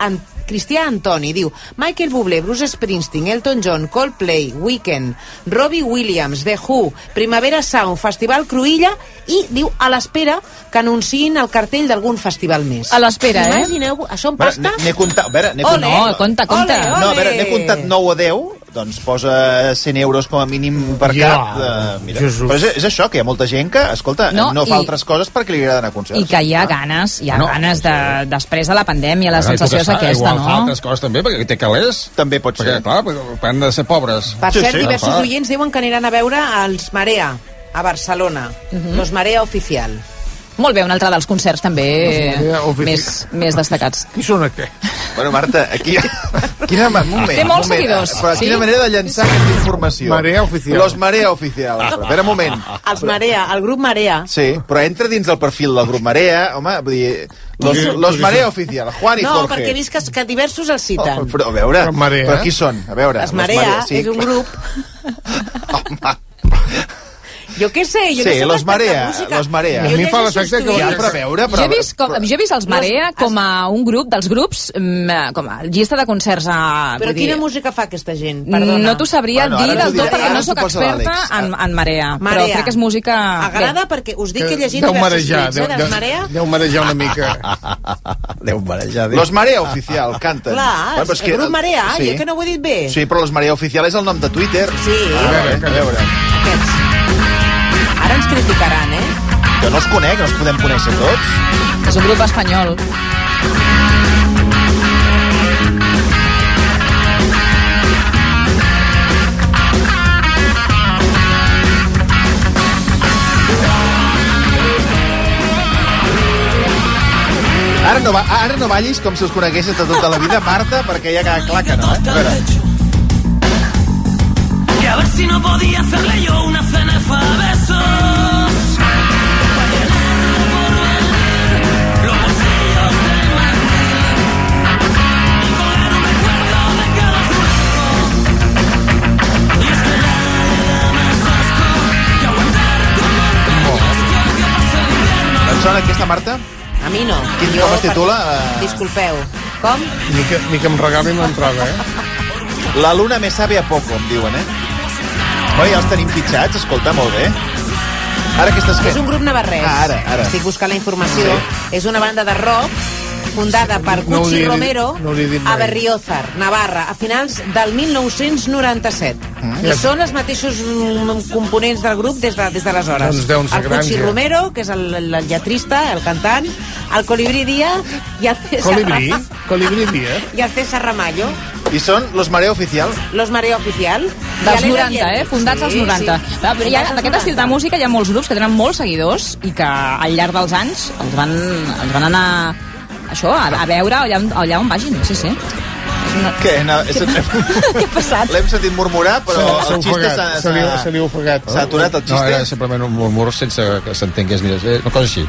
Cristià Antoni diu Michael Bublé, Bruce Springsteen, Elton John, Coldplay, Weekend, Robbie Williams, The Who, Primavera Sound, Festival Cruïlla i diu a l'espera que anunciïn el cartell d'algun festival més. A l'espera, eh? Imagineu, això em pasta? N'he comptat... A veure, n'he Ole, comptat... No, compta, compta. Ole, ole. No, a veure, n'he comptat nou o deu, doncs posa cent euros com a mínim per Ja, cap. Uh, mira. Jesús. Però és, és això, que hi ha molta gent que, escolta, no, No, no fa i- altres coses perquè li agrada anar a concerts. I que hi ha ganes, hi ha No, ganes de, després de la pandèmia, la Bueno, i tu sensació què és saps? aquesta, Igual fa no? altres coses també, perquè té calés. També pot Perquè, ser. clar, perquè han de ser pobres. Per Sí, cert, sí, diversos fa. oients diuen que aniran a veure els Marea a Barcelona. Los Marea Oficial. Molt bé, un altre dels concerts també Marea Oficial. més, més destacats. Qui són aquests? Bueno, Marta, aquí... Quina, un moment, Té molts un moment. seguidors, Però sí? quina manera de llançar aquesta informació. Marea Oficial. Los Marea Oficial. Però, espera un moment. Els Marea, el grup Marea. Sí, però entra dins el perfil del grup Marea, home, vull dir... Los, los Marea Oficial, Juan i No, Jorge. perquè he vist que, que diversos els citen. Oh, però a veure, Los Marea. però qui són? A veure, Els Marea sí. és un grup... Home, Jo què sé, jo Sí, no sé los respecte Marea, a música. los Marea. Jo A mi fa llegeixo l'efecte que- els ja, tuits. però a veure... Jo Però, he vist, com, jo he vist els Marea com a un grup dels grups, mm, com a llista de concerts a... Però vull dir, quina música fa aquesta gent? Perdona. no t'ho sabria Bueno, ara dir ens ho del tot dirà, perquè ara no ens ho sóc posa experta l'Àlex. en, en Marea, però Marea. crec que és música... Agrada perquè us dic que he llegit Deu diversos marejar, tuits, eh, deu, dels Marea. deu, deu marejar una mica. Déu marejar. Los Marea Oficial, canten. Clar, Bueno, però és el grup Marea, sí. jo que no ho he dit bé. Sí, però los Marea Oficial és el nom de Twitter. Sí. A veure, a veure. Aquests. Ara ens criticaran, eh? Jo no els conec, no els podem conèixer tots. És un grup espanyol. Ara no, va, ara no ballis com si els coneguessis de tota la vida, Marta, perquè ja queda clar que no, eh? A veure. Que a ver si no podía hacerle yo una cenefa de besos. Pa' llenarlo por venir los bolsillos del mandil y colgar un recuerdo de cada juego. Y es que nada le da más asco que aguantar como un peñasco que pasa el invierno. Et sona aquesta, Marta? A mi no. Quin- Jo, com es titula? per- Disculpeu. Com? Ni que, ni que em regalin l'entrada, eh? La luna me sabe a poco, em diuen, eh? Oi, ja els tenim fitxats, escolta, molt bé. Ara què estàs fent? És un grup navarrès. Ah, ara, ara. Estic buscant la informació. Sí. És una banda de rock fundada per No Cuchi li he dit- Romero no li he dit a mai. Berriozar, Navarra, a finals del mil nou-cents noranta-set. Mm. I són els mateixos mm, components del grup des de- des d'aleshores. Doncs deuen ser el Cuchi grans, ja. Romero, que és el, el lletrista, el cantant, el Colibrí Díaz i el César, Colibrí? Colibrí dia? i el César Ramallo. I són los Marea Oficial? Los Marea Oficial. Dels I noranta, Alegra eh? Fundats als Sí, noranta. sí. Clar, però hi ha, Fundats als d'aquest estil de noranta. música hi ha molts grups que tenen molts seguidors i que al llarg dels anys els van, els van anar això, a, a veure allà, on- allà on vagin, sí, sí. És una... Què? No, és... Què ha passat? L'hem sentit murmurar, però S'ha el xiste s'ha... ofegat, se li, se li ha ofegat. S'ha aturat el No, xiste? era simplement un murmur sense que s'entengués. Mira, eh, una cosa així.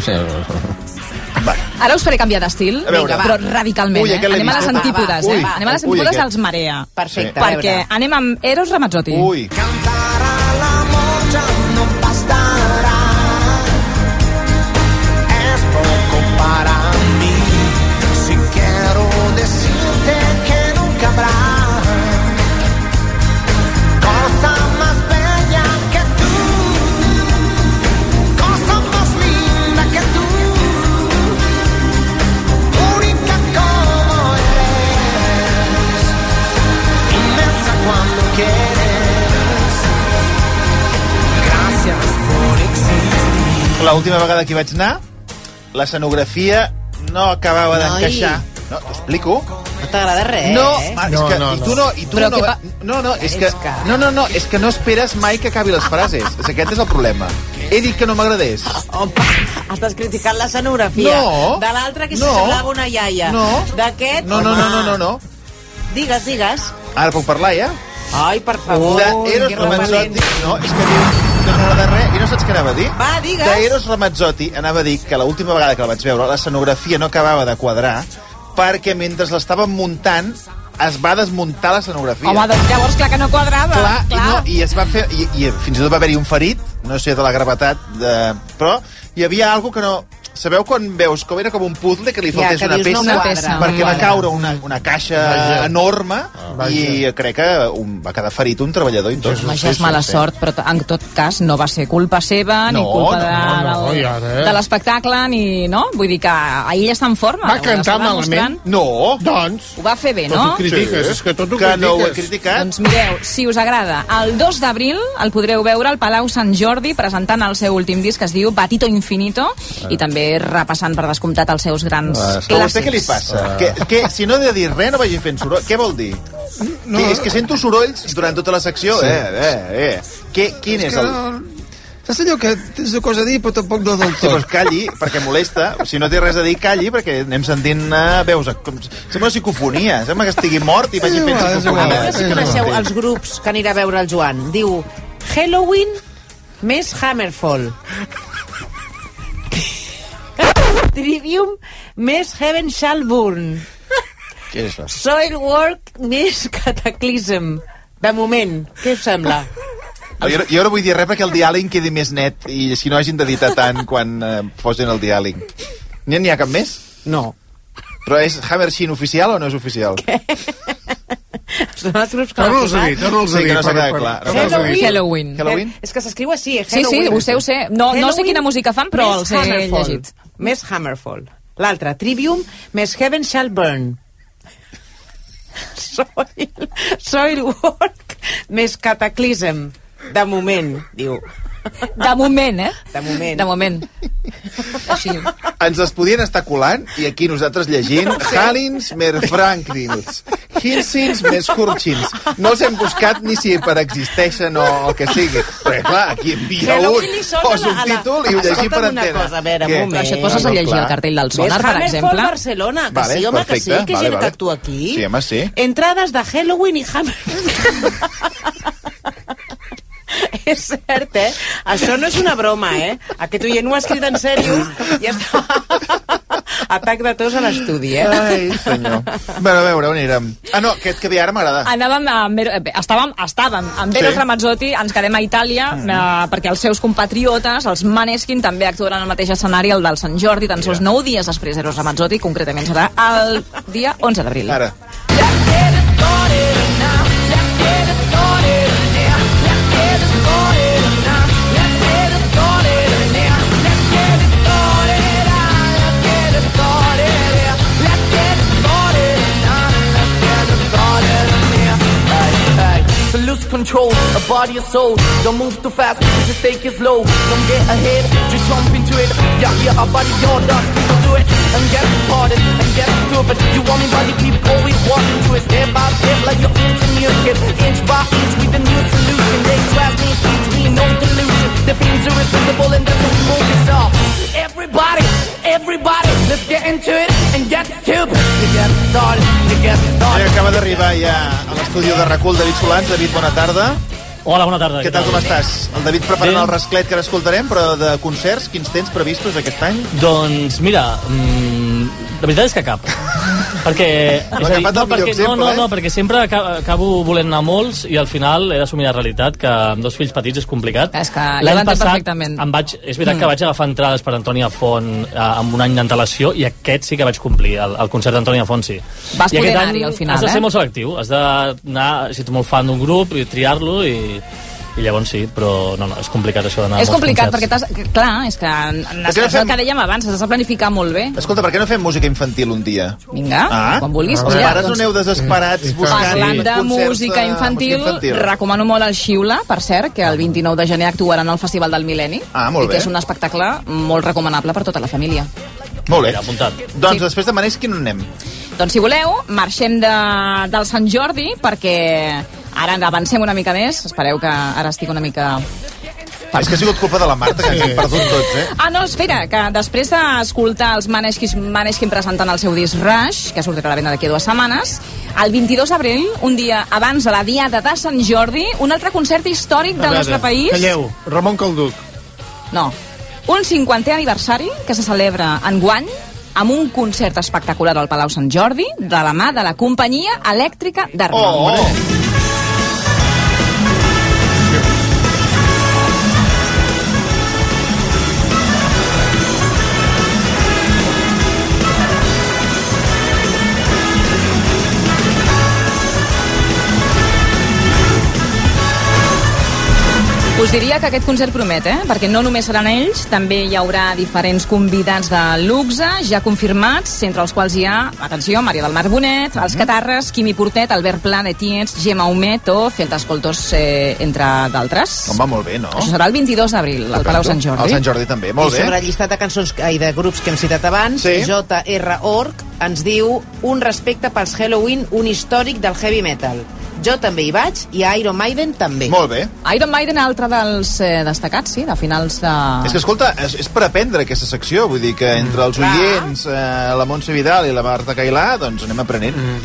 Ara us faré canviar d'estil, A veure. però radicalment, Ui, eh? aquest l'he Anem a les vist. antípodes, Ui, eh? Anem a les ui, antípodes aquest. dels Marea. Perfecte, Sí. a Perquè veure. anem amb Eros Ramazzotti. Ui. Ya no bastará. Es poco para mí. Si quiero decirte que nunca habrá cosa más bella que tú, cosa más linda que tú, única como eres, inmensa cuando quieres. Gracias por existir. L'última vegada que hi vaig anar, l'escenografia no acabava Noi. d'encaixar. No, t'ho explico. No t'agrada res, No, eh? ma, és No, que, no, i tu no, i tu Però no, què fa- no, no, és És que, que- no, no, no, és que no esperes mai que acabi les frases. És que aquest és el problema. He dit que no m'agradés. Home, estàs criticant l'escenografia. No. De l'altre que No. semblava una iaia. No. D'aquest, No, no, home. no, no, no, no. Digues, digues. Ara puc parlar, ja? Ai, per favor. De Eros que Ramazzotti. repel·lent. No, és que diu que no m'agrada res i no saps què anava a dir? Va, digues. De Eros Ramazzotti anava a dir que l'última vegada que la vaig veure l'escenografia no acabava de quadrar perquè mentre l'estaven muntant es va desmuntar l'escenografia. Home, doncs llavors clar que no quadrava. Clar, I, no, i es va fer i, i fins i tot va haver-hi un ferit, no sé de la gravetat de, però hi havia algo que no, sabeu quan veus com era com un puzzle que li Ja, faltés que una dius, peça, no quadra. perquè No va quadra. caure una, una caixa Vaja. enorme Vaja. i crec que un, va quedar ferit un treballador i tot. Home, això és mala sort, però t- en tot cas no va ser culpa seva, ni No, culpa no, de, no, del- i ara, eh? de l'espectacle, ni... no? Vull dir que ell està en forma. Va ho cantar està malament? demostrant. No, Doncs, Ho va fer bé, tot no? ho critiques, és que tot ho que no ho he critiques. criticat. Doncs mireu, si us agrada, el dos d'abril el podreu veure al Palau Sant Jordi presentant el seu últim disc que es diu Batito Infinito i també repassant per descomptat els seus grans A vostè clàssics. què li passa? Que, que, si no he de dir res, no vagi fent soroll. Què vol dir? No. Que, és que sento sorolls durant tota la secció. Sí. Eh, eh, eh. Que, quin és, que el... no... Saps allò que tens una cosa a dir, però tampoc no del Sí, tot. doncs calli, perquè molesta. Si no té res a dir, calli, perquè anem sentint uh, veus... Com, sembla una psicofonia. Sembla que estigui mort i vagi És fent igual, és A psicofonia. veure si coneixeu els grups que anirà a veure el Joan. Diu Halloween més Hammerfall. Trivium més Heaven Shall Burn. Què és això? Soilwork més Cataclysm. De moment, què us sembla? No, jo, jo no vull dir res perquè el diàleg quedi més net i si no hagin d'editar tant quan uh, posin el diàleg. N'hi ha cap més? No. Però és Hammershin oficial o no és oficial? Són els grups que Torna'ls a dir, torna'ls a Sí, dir. que no s'ha per- quedat per- clar. torna'ls a dir. Halloween. Halloween? És que s'escriu així, eh? Sí, sí, Halloween. ho sé, ho sé. No, no sé Halloween quina música fan, però més els he Hammerfall. llegit. Més Hammerfall. L'altre, Trivium més Heaven Shall Burn. Soil, Soilwork més Cataclysm. De moment, diu. De moment, eh? De moment. De moment. Així. Ens es podien estar colant i aquí nosaltres llegint Halins més Franklins, Hinsins més Hurchins. No els hem buscat ni si per existeixen o el que sigui. Perquè clar, aquí envia un, Halloween li sona posa un a la- títol i ho llegim per Escolta'm una antena. cosa, a veure, Què? un moment. Però això et poses a llegir el cartell del Sonar, Més per Hammerfall exemple. Barcelona, que Vale, sí, home, perfecte. que sí, que Vale, gent vale. que actua aquí. Sí, home, sí. Entrades de Halloween i Hammerfall. És cert, eh? Això no és una broma, eh? Aquest oient ho ha escrit en sèrio i està... Atac de tos a l'estudi, eh? Ai, senyor. Bueno, a veure, on érem? Ah, no, aquest que ve ara m'agrada. Anàvem a, Mero- eh, estàvem, estàvem amb Eros Sí. Ramazzotti, ens quedem a Itàlia, Mm. eh, perquè els seus compatriotes, els Maneskin, també actuaran al mateix escenari, el del Sant Jordi, tan sols nou dies després d'Eros Ramazzotti, concretament serà el dia onze d'abril. Ara. So lose control of body and soul. Don't move too fast, just take it slow. Don't get ahead, just jump into it. Yeah, yeah, our body, your dust, people do it. And get started, and get stupid. You want me body, keep always walking to it. Step by step, like you're into new kid. Inch by inch, with a new solution. They trust me, teach me, no delusion. The themes are irresistible, and that's what we move this off. Everybody, everybody, let's get into it and get stupid. You get started, you get started. Eh, acaba d'arribar ja a l'estudi de Racul David Solans. David, bona tarda. Hola, bona tarda. Què tal, com estàs? El David preparant Bé. el rasclet que ara escoltarem, però de concerts, quins tens previstos aquest any? Doncs mira, mm, la veritat és que cap. perquè, M'ha és a dir, agafat no, el millor perquè, exemple, no, no, eh? no, perquè sempre acabo, acabo volent anar a molts i al final he d'assumir la realitat que amb dos fills petits és complicat. És que jo L'any l'entenc passat perfectament. em vaig, és veritat Mm. que vaig agafar entrades per Antònia Font eh, amb un any d'antelació i aquest sí que vaig complir, el, el concert d'Antònia Font sí. Vas I poder aquest anar-hi any al final, has de ser eh? molt selectiu, has d'anar, si ets molt fan d'un grup, i triar-lo i, i llavors sí, però no, no, és complicat això d'anar a És molts complicat perquè, concerts. t'has, clar, és que en- en- Per què no és el fem- que dèiem abans, has de planificar molt bé. Escolta, per què no fem música infantil un dia? Vinga, Ah, quan vulguis. Els Mira, pares no doncs, aneu desesperats buscant Parlant de concerts música infantil, música infantil. recomano molt el Xiula, per cert, que el vint-i-nou de gener actuaran al Festival del Mil·lenni. Ah, molt I que bé. és un espectacle molt recomanable per tota la família. Molt bé. Mira, apuntat. Doncs Sí. després de Maneskin on anem? Doncs si voleu, marxem de, del Sant Jordi, perquè ara avancem una mica més. Espereu que ara estic una mica... És que ha sigut culpa de la Marta, que ens hem perdut tots, eh? Ah, no, espera, que després d'escoltar els Maneskin, Maneskin presentant el seu disc Rush, que sortirà a la venda d'aquí a dues setmanes, el vint-i-dos d'abril, un dia abans de la Diada de Sant Jordi, un altre concert històric del nostre país. Calleu, Ramon Calduc. No, un cinquantè aniversari que se celebra enguany amb un concert espectacular al Palau Sant Jordi de la mà de la companyia elèctrica d'Arnau. Oh, oh. Us diria que aquest concert promet, eh? Perquè no només seran ells, també hi haurà diferents convidats de luxe, ja confirmats, entre els quals hi ha, atenció, Maria del Mar Bonet, els Catarres, Quimi Portet, Albert Pla de Tiets, Gemma Humet o Celtas Coltos, eh, entre d'altres. Home, molt bé, no? Això serà el vint-i-dos d'abril, al Palau Sant Jordi. Al Sant Jordi també, molt I bé. sobre el llistat de cançons i de grups que hem citat abans, Sí. J R Org ens diu un respecte pels Halloween, un històric del heavy metal. Jo també hi vaig i a Iron Maiden també. Molt bé. Iron Maiden, altre dels eh, destacats, sí, de finals de... És que, escolta, és, és per aprendre aquesta secció, vull dir que entre els oients, eh, la Montse Vidal i la Marta Cailà, doncs anem aprenent. Mm.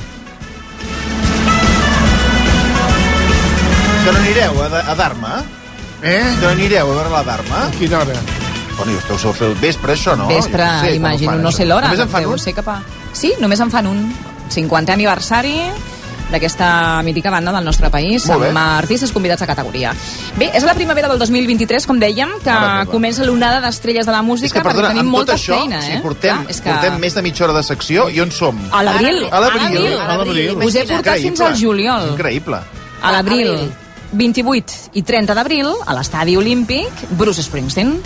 Que no anireu a, a Dharma? Eh? Que no anireu a veure la Dharma? A quina hora? Bueno, i esteu sol fer el vespre, això, no? Vespre, Jo no sé, imagino, com ho fan, no això. sé l'hora. Només en fan deu un? ser cap a... Sí, només en fan un. cinquantè aniversari d'aquesta mítica banda del nostre país, Molt bé. amb artistes convidats a categoria. Bé, és la primavera del dos mil vint-i-tres, com dèiem, que Ara, comença l'onada d'estrelles de la música, És que, perdona, perquè tenim amb tot molta això, feina, eh? si portem, Clar, és que... portem més de mitja hora de secció, i on som? A l'abril. A l'abril. A l'abril. Us he portat fins al juliol. Increïble. A l'abril. vint-i-vuit i trenta d'abril, a l'estadi olímpic, Bruce Springsteen.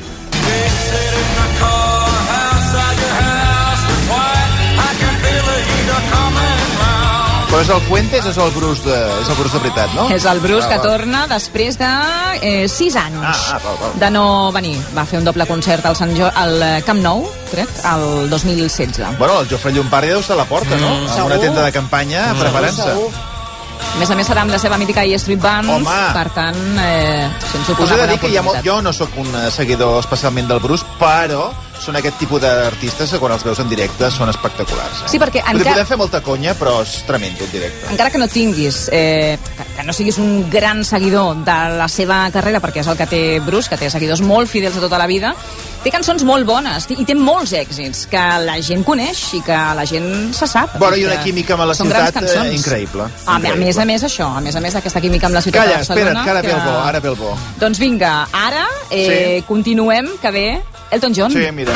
Però és el Fuentes, és el Bruce de, és el Bruce de veritat, no? És el Bruce Ah, que va. torna després de eh, sis anys Ah, ah, val, val. de no venir. Va fer un doble concert al, Sant jo al eh, Camp Nou, crec, el dos mil setze. Bueno, el Jofre Llombardi deu estar a la porta, no? Mm. Amb una Segur. tenda de campanya Mm. preparant-se. A més a més serà amb la seva mítica E Street Band, Home. per tant, eh, sense Us una he de bona dir que hi ha molt, oportunitat. jo no sóc un eh, seguidor especialment del Bruce, però són aquest tipus d'artistes que quan els veus en directe són espectaculars. Eh? Sí, perquè Vull dir, encara- podem fer molta conya, però és tremendo en directe. Encara que no tinguis, eh, que, que no siguis un gran seguidor de la seva carrera, perquè és el que té Bruce, que té seguidors molt fidels de tota la vida, té cançons molt bones i té molts èxits que la gent coneix i que la gent se sap. Bueno, i que una química amb la són grans ciutat eh, cançons. increïble. A, a increïble. més a més això, a més a més d'aquesta química amb la ciutat Calla, de Barcelona. espera't, que ara ve el bo, ara ve el bo. Doncs vinga, ara eh, continuem, que ve Elton John. Sí, mira.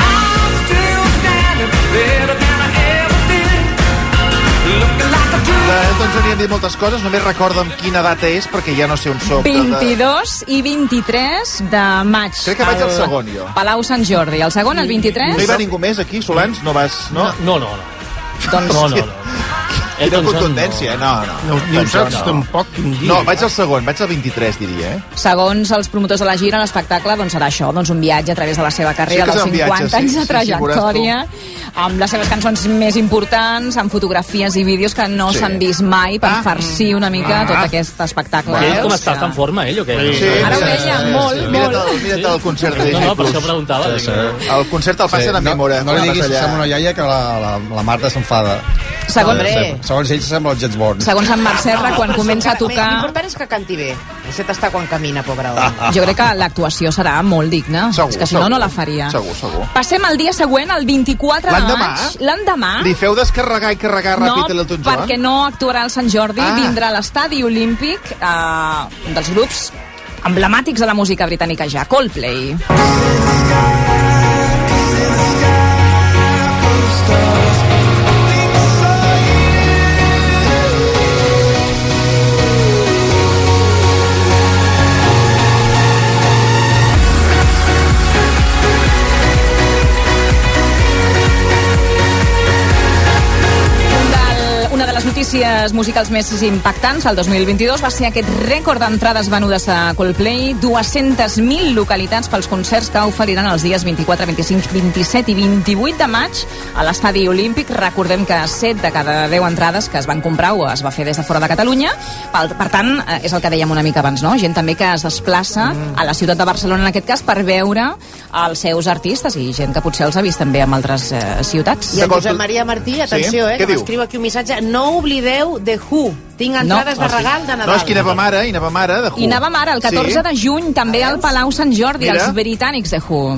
De Elton John hi hem dit moltes coses, només recorda'm quina data és, perquè ja no sé on soc. vint-i-dos i vint-i-tres de maig. Crec que vaig al segon, jo. Palau Sant Jordi. El segon, el vint-i-tres. No hi va ningú més aquí, Solans? No vas, no? No, no, no. Doncs... No, no, no. Quina Elton John, contundència, no, no. No, ni ho saps no. tampoc quin dia. No, vaig al segon, vaig al vint-i-tres, diria, eh? Segons els promotors de la gira, l'espectacle doncs, serà això, doncs, un viatge a través de la seva carrera, Sí que dels serà un viatge, cinquanta anys sí, de sí, sí, trajectòria, amb les seves cançons més importants, amb fotografies i vídeos que no Sí. s'han vist mai per Ah. farcir una mica Ah. tot aquest espectacle. Ell com Veus? està? Està en forma, ell, o què? Sí, Ara ho sí, veia, sí, molt, sí. molt. Mira't el, mira't el concert de No, Disney no, per Plus. això preguntava. Sí, sí. El concert el passen a no, Mimora. no li diguis que allà. sembla una iaia que la, la, la Marta s'enfada. Segons- Eh, Segons ell sembla el James Bond. Segons en Marc Serra, quan comença a tocar... L'important és que canti bé. Aquest està quan camina, pobre home. Jo crec que l'actuació serà molt digna. Segur, és que si no, segur. no la faria. Segur, segur. Passem al dia següent, el vint-i-quatre de L'endemà? maig. L'endemà. Li feu descarregar i carregar No, ràpid l'Elton John? perquè no actuarà al Sant Jordi, Ah. vindrà a l'estadi olímpic, eh, un dels grups emblemàtics de la música britànica ja, Coldplay. Una de les notícies musicals més impactants el dos mil vint-i-dos va ser aquest rècord d'entrades venudes a Coldplay, dues-centes mil localitats pels concerts que oferiran els dies vint-i-quatre, vint-i-cinc, vint-i-set i vint-i-vuit de maig a l'estadi olímpic. Recordem que set de cada deu entrades que es van comprar o es va fer des de fora de Catalunya. Per, per tant, eh, és el que dèiem una mica abans, no? Gent també que es desplaça mm. a la ciutat de Barcelona, en aquest cas, per veure els seus artistes i gent que potser els ha vist també en altres eh, ciutats. I el Josep Maria Martí, atenció, Sí? eh, Què que diu? m'escriu aquí un missatge. No oblideu The Who. Tinc entrades No. de regal de Nadal. No, és que hi anàvem ara, hi anàvem ara, de Who. I anàvem ara, el catorze Sí? de juny, també al Palau Sant Jordi, Mira. els britànics de Who.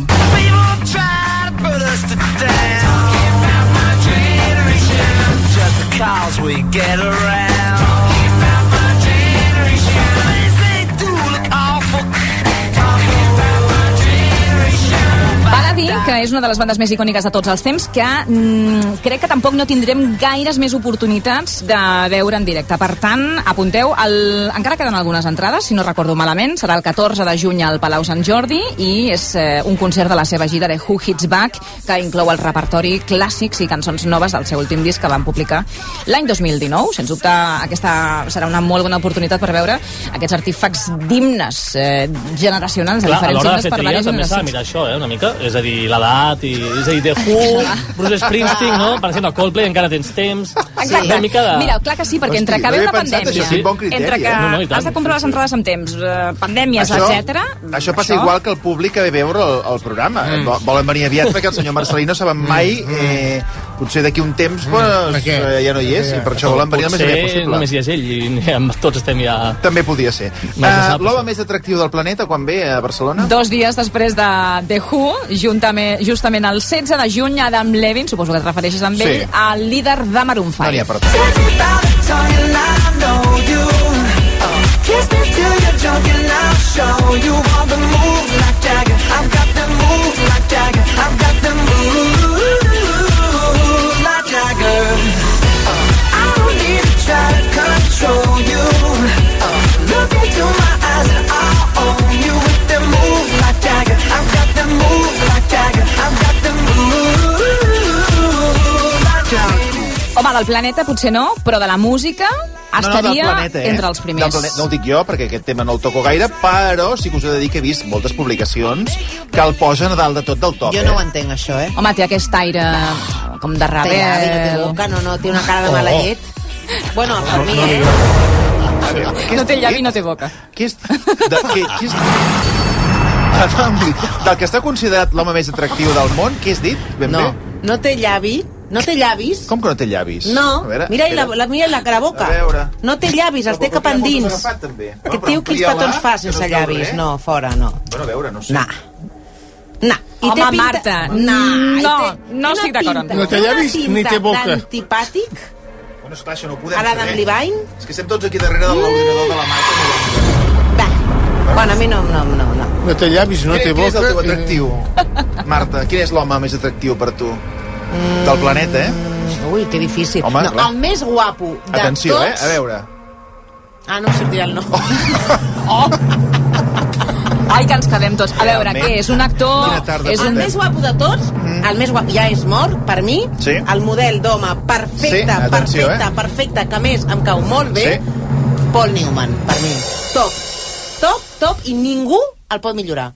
Val a dir que que és una de les bandes més icòniques de tots els temps, que mm, crec que tampoc no tindrem gaires més oportunitats de veure en directe. Per tant, apunteu, el... encara queden algunes entrades, si no recordo malament, serà el catorze de juny al Palau Sant Jordi i és eh, un concert de la seva gira de Who Hits Back, que inclou el repertori clàssics i cançons noves del seu últim disc que van publicar l'any dos mil dinou. Sens dubte, aquesta serà una molt bona oportunitat per veure aquests artífecs d'himnes eh, generacionals, de Clar, diferents a l'hora de himnes fer per tria diverses també s'ha de generacions. mirar això, eh, una mica. És a dir, l'edat, i, és a dir, The Who, Bruce Springsteen, no? Per exemple, Coldplay, encara tens temps. Exacte. Una mica de... Mira, clar que sí, perquè entre que ve una pandèmia, sí, bon criteri, entre que eh? No, no, i tant. has de comprar les entrades amb temps, eh, pandèmies, Això- etcètera. Això passa igual que el públic que ve a veure el, el programa. Mm. Volen venir aviat perquè el senyor Marcelí no saben mai... Eh, potser d'aquí un temps pues, eh, ja no hi és, i per això volen venir el més aviat Potser possible. només hi és ell i amb tots estem ja... També podia ser. Més Uh, sap, L'home més atractiu del planeta quan ve a Barcelona? Dos dies després de The Who, juntament, justament el setze de juny, Adam Levine, suposo que et refereixes amb Sí. ell, el líder de Maroon No n'hi ha cinc. per Home, del planeta potser no, però de la música estaria del planeta, eh? entre els primers. Del planeta, no ho dic jo, perquè aquest tema no el toco gaire, però sí que us he de dir que he vist moltes publicacions que el posen a dalt de tot del top. Jo eh? no ho entenc, això, eh? Home, té aquest aire com de Té llavi, no té rebel. boca, no, no, té una cara de mala Oh. llet. Bueno, per mi, eh? No té llavi, no té boca. Què és... De, què, què és... Del que està considerat l'home més atractiu del món, què has dit? Ben No, bé? no té llavi, no té llavis. Com que no té llavis? No, A veure, mira la, espera. la, mira la, la boca. A veure. No té llavis, els té cap endins. Agafat, també. Aquest tio quins petons fa sense llavis? No, fora, no. Bueno, a veure, no sé. Nah. Nah. I Home, té pinta... Marta, Nah, no, i té no una estic d'acord amb tu. pinta- No té llavis una ni té pinta boca. d'antipàtic. Bueno, esclar, això no ho podem A l'Adam saber. Levine? És que estem tots aquí darrere de l'ordinador de la màquina. Bueno, a mi no, no, no, no. No té llavis, no té Quin, quin és el boca. teu atractiu? Marta, quin és l'home més atractiu per tu? Del planeta, eh? Ui, que difícil. Home, no, clar. el més guapo de Atenció, tots... eh? A veure. Ah, no em sortirà el nom. Oh. Ai, que ens quedem tots. A veure, Realment. què és? Un actor? Quina tarda És el un... més guapo de tots, el més guapo, ja és mort, per mi, Sí. el model d'home perfecte, Sí, atenció, perfecte, eh? perfecte, que a més em cau molt bé, Paul Newman, per mi. Top, top, top, i ningú el pot millorar.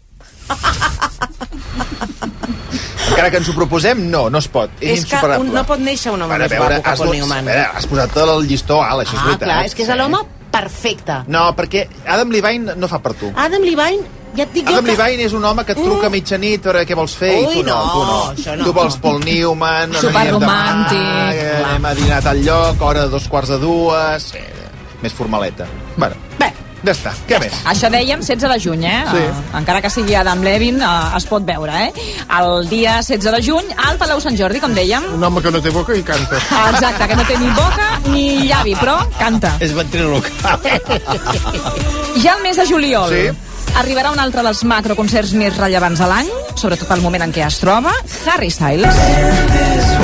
Encara que ens ho proposem, no, no es pot. És, És que insuperable. un, no pot néixer un home Ara, a més veure, guapo que has, Paul vot- Newman. espera, has posat el llistó alt, això és Ah, veritat. clar, és que és l'home perfecte. No, perquè Adam Levine no fa per tu. Adam Levine, ja et dic jo Adam que... Levine és un home que et truca a mitjanit per què vols fer Ui, i tu no, no, tu no. això no. Tu vols Paul Newman, no Superromàntic. anem demà, eh, anem a dinar a tal lloc, hora de dos quarts de dues, sí, més formaleta. Bueno, Bé, ja està, què més? Això dèiem setze de juny, eh? Sí. Uh, encara que sigui Adam Levine, uh, es pot veure, eh? El dia setze de juny, al Palau Sant Jordi, com dèiem. Un home que no té boca i canta. Exacte, que no té ni boca ni llavi, però canta. És ventríloc. Ja al mes de juliol Sí. arribarà un altre dels macroconcerts més rellevants a l'any, sobretot pel moment en què es troba, Harry Styles.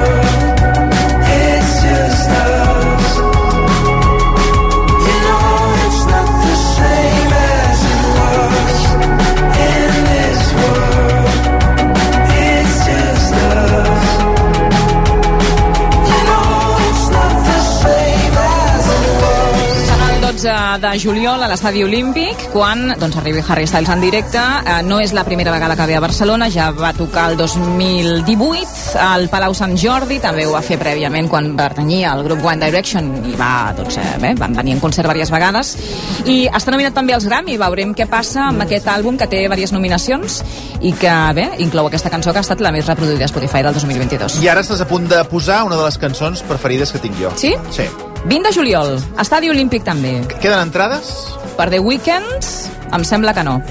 Serà el dotze de juliol a l'Estadi Olímpic, quan doncs, arribi Harry Styles en directe. Eh, no és la primera vegada que ve a Barcelona, ja va tocar el dos mil divuit al Palau Sant Jordi, també ho va fer prèviament quan pertanyia al grup One Direction i va, doncs, eh, bé, van venir en concert diverses vegades. I està nominat també als Grammy, veurem què passa amb aquest àlbum que té diverses nominacions i que, bé, inclou aquesta cançó que ha estat la més reproduïda a Spotify del dos mil vint-i-dos. I ara estàs a punt de posar una de les cançons preferides que tinc jo. Sí? Sí. vint de juliol, Estadi Olímpic també. Queden entrades? Per The Weeknd, em sembla que no.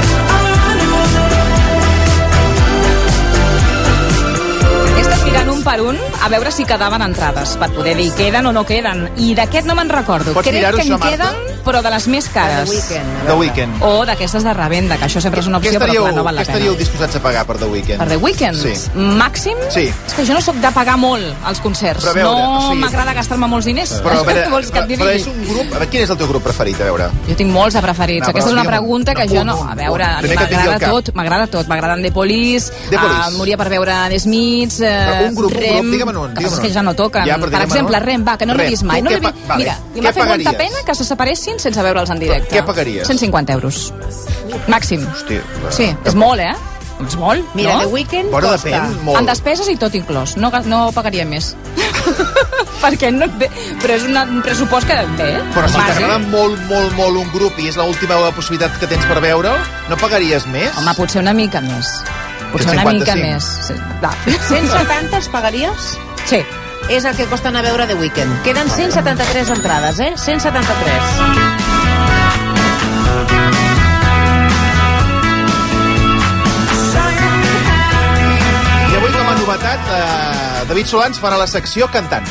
He estat mirant un per un a veure si quedaven entrades, per poder dir queden o no queden. I d'aquest no me'n recordo. Pots Crec mirar-ho, que en això, Marta? queden, però de les més cares. The Weeknd. The Weeknd. O d'aquestes de revenda, que això sempre és una Què opció, però estaríeu, clar, no val la què pena. estaríeu disposats a pagar per The Weeknd? Per The Weeknd? Sí. Màxim? Sí. És que jo no sóc de pagar molt als concerts. Però a veure, no o sigui- m'agrada gastar-me molts diners. Però, a veure, Vols que et però digui? és un grup... A veure, quin és el teu grup preferit, a veure? Jo tinc molts de preferits. No, Aquesta és però una digue'm, pregunta que no, jo un, no... un, A veure, un. Primer que et vingui m'agrada al cap. tot, m'agrada tot. M'agraden The Police, The Police. uh, moria per veure The Smiths, uh, Però un grup, un Rem... grup, digue'm un, que digue'm passa un. que ja no toquen. Ja, però per digue'm exemple, un. Rem, va, que no l'he Rem. vist mai. Tu No què l'he pa- vist... vale. Mira, i Què m'ha fet molta pagaries? pena que se separessin sense veure'ls en directe. Què pagaries? cent cinquanta euros. Màxim. Hòstia, Sí, és molt, eh? És molt, Mira, no? The Weeknd Bueno, costa... depèn molt. En despeses i tot inclòs. No, ga- no pagaria més. Perquè no... Bé, però és una, un pressupost que bé. Però si bàsic. t'agrada molt, molt, molt un grup i és l'última possibilitat que tens per veure'l, no pagaries més? Home, potser una mica més. Potser una cent mica cinquanta-cinc. més. Sí, va. cent setanta els pagaries? Sí. És el que costa anar a veure The Weeknd. Queden cent setanta-tres entrades, eh? cent setanta-tres. I avui, com a novetat, eh, David Solans farà la secció cantant.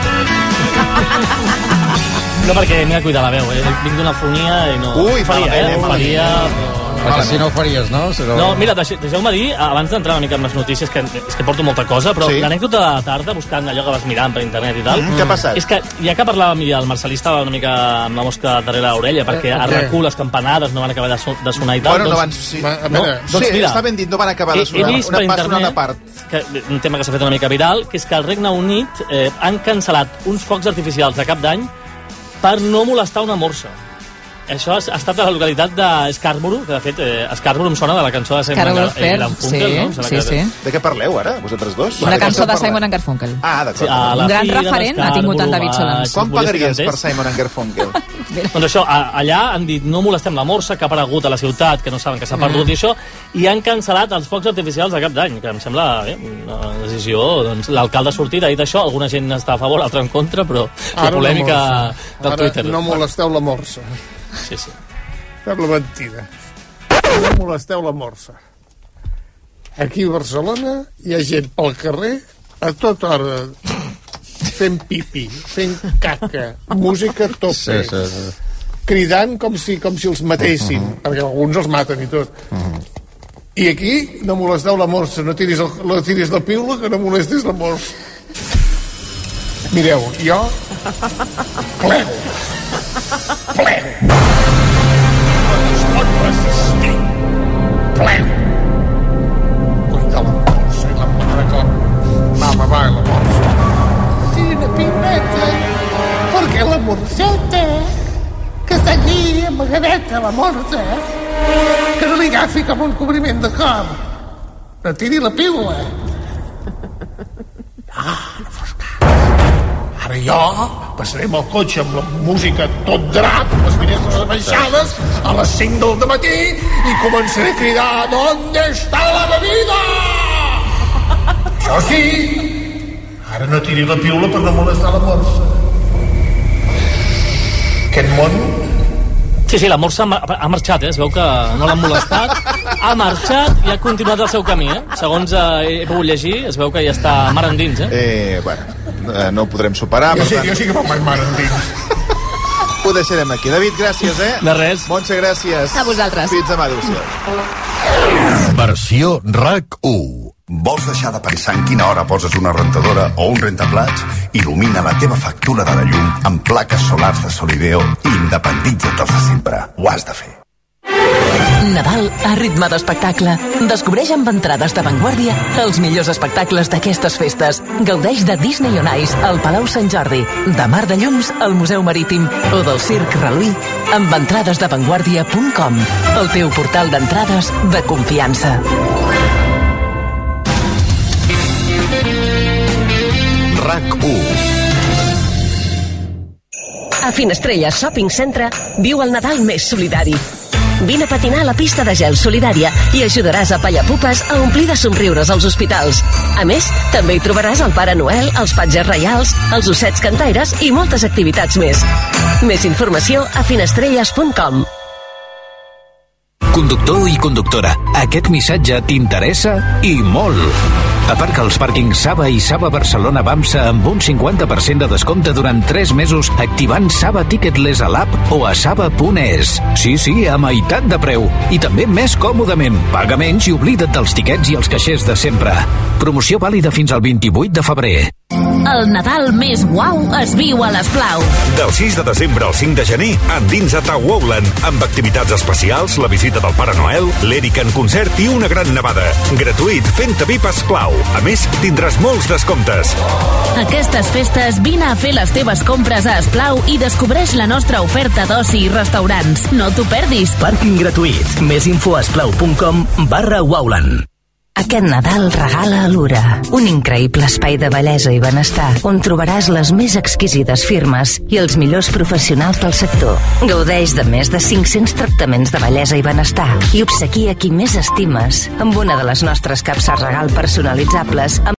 No, perquè m'he de cuidar la veu, eh? Vinc d'una fonia i no... Ui, ho faria, malament, eh? eh? Ho faria, però... Perquè si no ho faries, no? Però... No, mira, deixe- deixeu-me dir, abans d'entrar una mica en les notícies, que és que porto molta cosa, però Sí. sí. L'anècdota de la tarda, buscant allò que vas mirant per internet i tal... Mm, què ha passat? És que, ja que parlàvem, i el Marcelí estava una mica amb la mosca darrere l'orella, perquè Eh, a què? RAC u les campanades no van acabar de, so de sonar i tal, Bueno, no doncs... van... Sí, Va, a No, veure, doncs sí mira, està ben dit, no van acabar he, de sonar. he vist Una per part, internet una part. que, un tema que s'ha fet una mica viral, que és que al Regne Unit eh, han cancel·lat uns focs artificials de cap d'any per no molestar una morsa. Això ha estat a la localitat de Scarborough, que de fet eh, Scarborough em sona de la cançó de Simon Scarborough Fair, Garfunkel, sí, no? Em sembla sí, que- sí. De què parleu ara, vosaltres dos? Una De què cançó esteu de parlant? Simon and Garfunkel. Ah, Sí, d'acord. a la Un gran fira de referent ha tingut en David Scarborough, Solans. a- Quan si volies que pagaries per cantés. Simon and Garfunkel? Doncs això, a, allà han dit no molestem la morsa que ha aparegut a la ciutat, que no saben que s'ha perdut Mm. i això, i han cancel·lat els focs artificials de cap d'any, que em sembla eh, una decisió. Doncs l'alcalde ha sortit, ha dit això, alguna gent està a favor, altra en contra, però la Ara polèmica una morsa. del Ara Twitter. no molesteu la morsa. Sí, sí. Sembla mentida. No molesteu la morsa. Aquí a Barcelona hi ha gent pel carrer a tota hora fent pipi, fent caca, música a tope, Sí, sí, sí. cridant com si, com si els matessin, uh -huh. perquè alguns els maten i tot. Uh -huh. I aquí no molesteu la morsa, no tiris, el, no tiris la piula, que no molestis la morsa. Mireu, jo plego, plego. No es pot resistir, plego. Cuida la morsa i la morsa. Mama, va, la morsa. Tira pipeta, perquè la morseta, que està allí amagadeta, la morta, que no li agafi com un cobriment de cor. No tiri la piula. Ah, no fos cas. Ara jo passaré amb el cotxe amb la música tot drap, les finestres abaixades, a les cinc del matí i començaré a cridar «D'on està la bebida?» Això sí, ara no tiri la piula per no molestar la morsa. Aquest món Sí, sí, la morsa ha, ha marxat, eh? Es veu que no l'han molestat, ha marxat i ha continuat el seu camí, eh? Segons eh, he pogut llegir, es veu que ja està mar endins, eh? Eh, bueno, eh, no ho podrem superar, Jo per sí, tant, jo sí que me'n vaig mar endins. ho deixarem aquí. David, gràcies, eh? De res. Montse, gràcies. A vosaltres. Fins demà, adéu-siau. Versió RAC u. Vols deixar de pensar en quina hora poses una rentadora o un rentaplats? Il·lumina la teva factura de la llum amb plaques solars de Solideo i independitza't dels de sempre. Ho has de fer. Nadal a ritme d'espectacle. Descobreix amb entrades d'avantguàrdia els millors espectacles d'aquestes festes. Gaudeix de Disney on Ice al Palau Sant Jordi, de Mar de Llums al Museu Marítim o del Circ Reluí amb entrades d'avantguàrdia punt com, el teu portal d'entrades de confiança. RAC u. A Finestrelles Shopping Centre viu el Nadal més solidari. Vine a patinar a la pista de gel solidària i ajudaràs a Pallapupes a omplir de somriures als hospitals. A més, també hi trobaràs el Pare Noel, els patges reials, els ossets cantaires i moltes activitats més. Més informació a finestrelles punt com. Conductor i conductora, aquest missatge t'interessa i molt. Aparca als pàrquings Saba i Saba Barcelona Bamsa amb un cinquanta per cent de descompte durant tres mesos activant Saba Ticketless a l'app o a saba punt es. Sí, sí, a meitat de preu. I també més còmodament. Paga menys i oblida't dels tiquets i els caixers de sempre. Promoció vàlida fins al vint-i-vuit de febrer. El Nadal més guau es viu a l'Esplau. Del sis de desembre al cinc de gener, endinsa't a Wowland, amb activitats especials, la visita del Pare Noel, l'Eric en concert i una gran nevada. Gratuït, fent-te V I P Esplau. A més, tindràs molts descomptes. Aquestes festes vine a fer les teves compres a Esplau i descobreix la nostra oferta d'oci i restaurants. No t'ho perdis. Pàrquing gratuït. Més info a esplau punt com barra Wowland. Aquest Nadal regala a l'Ura, un increïble espai de bellesa i benestar on trobaràs les més exquisides firmes i els millors professionals del sector. Gaudeix de més de cinc-cents tractaments de bellesa i benestar i obsequia qui més estimes amb una de les nostres capses regal personalitzables amb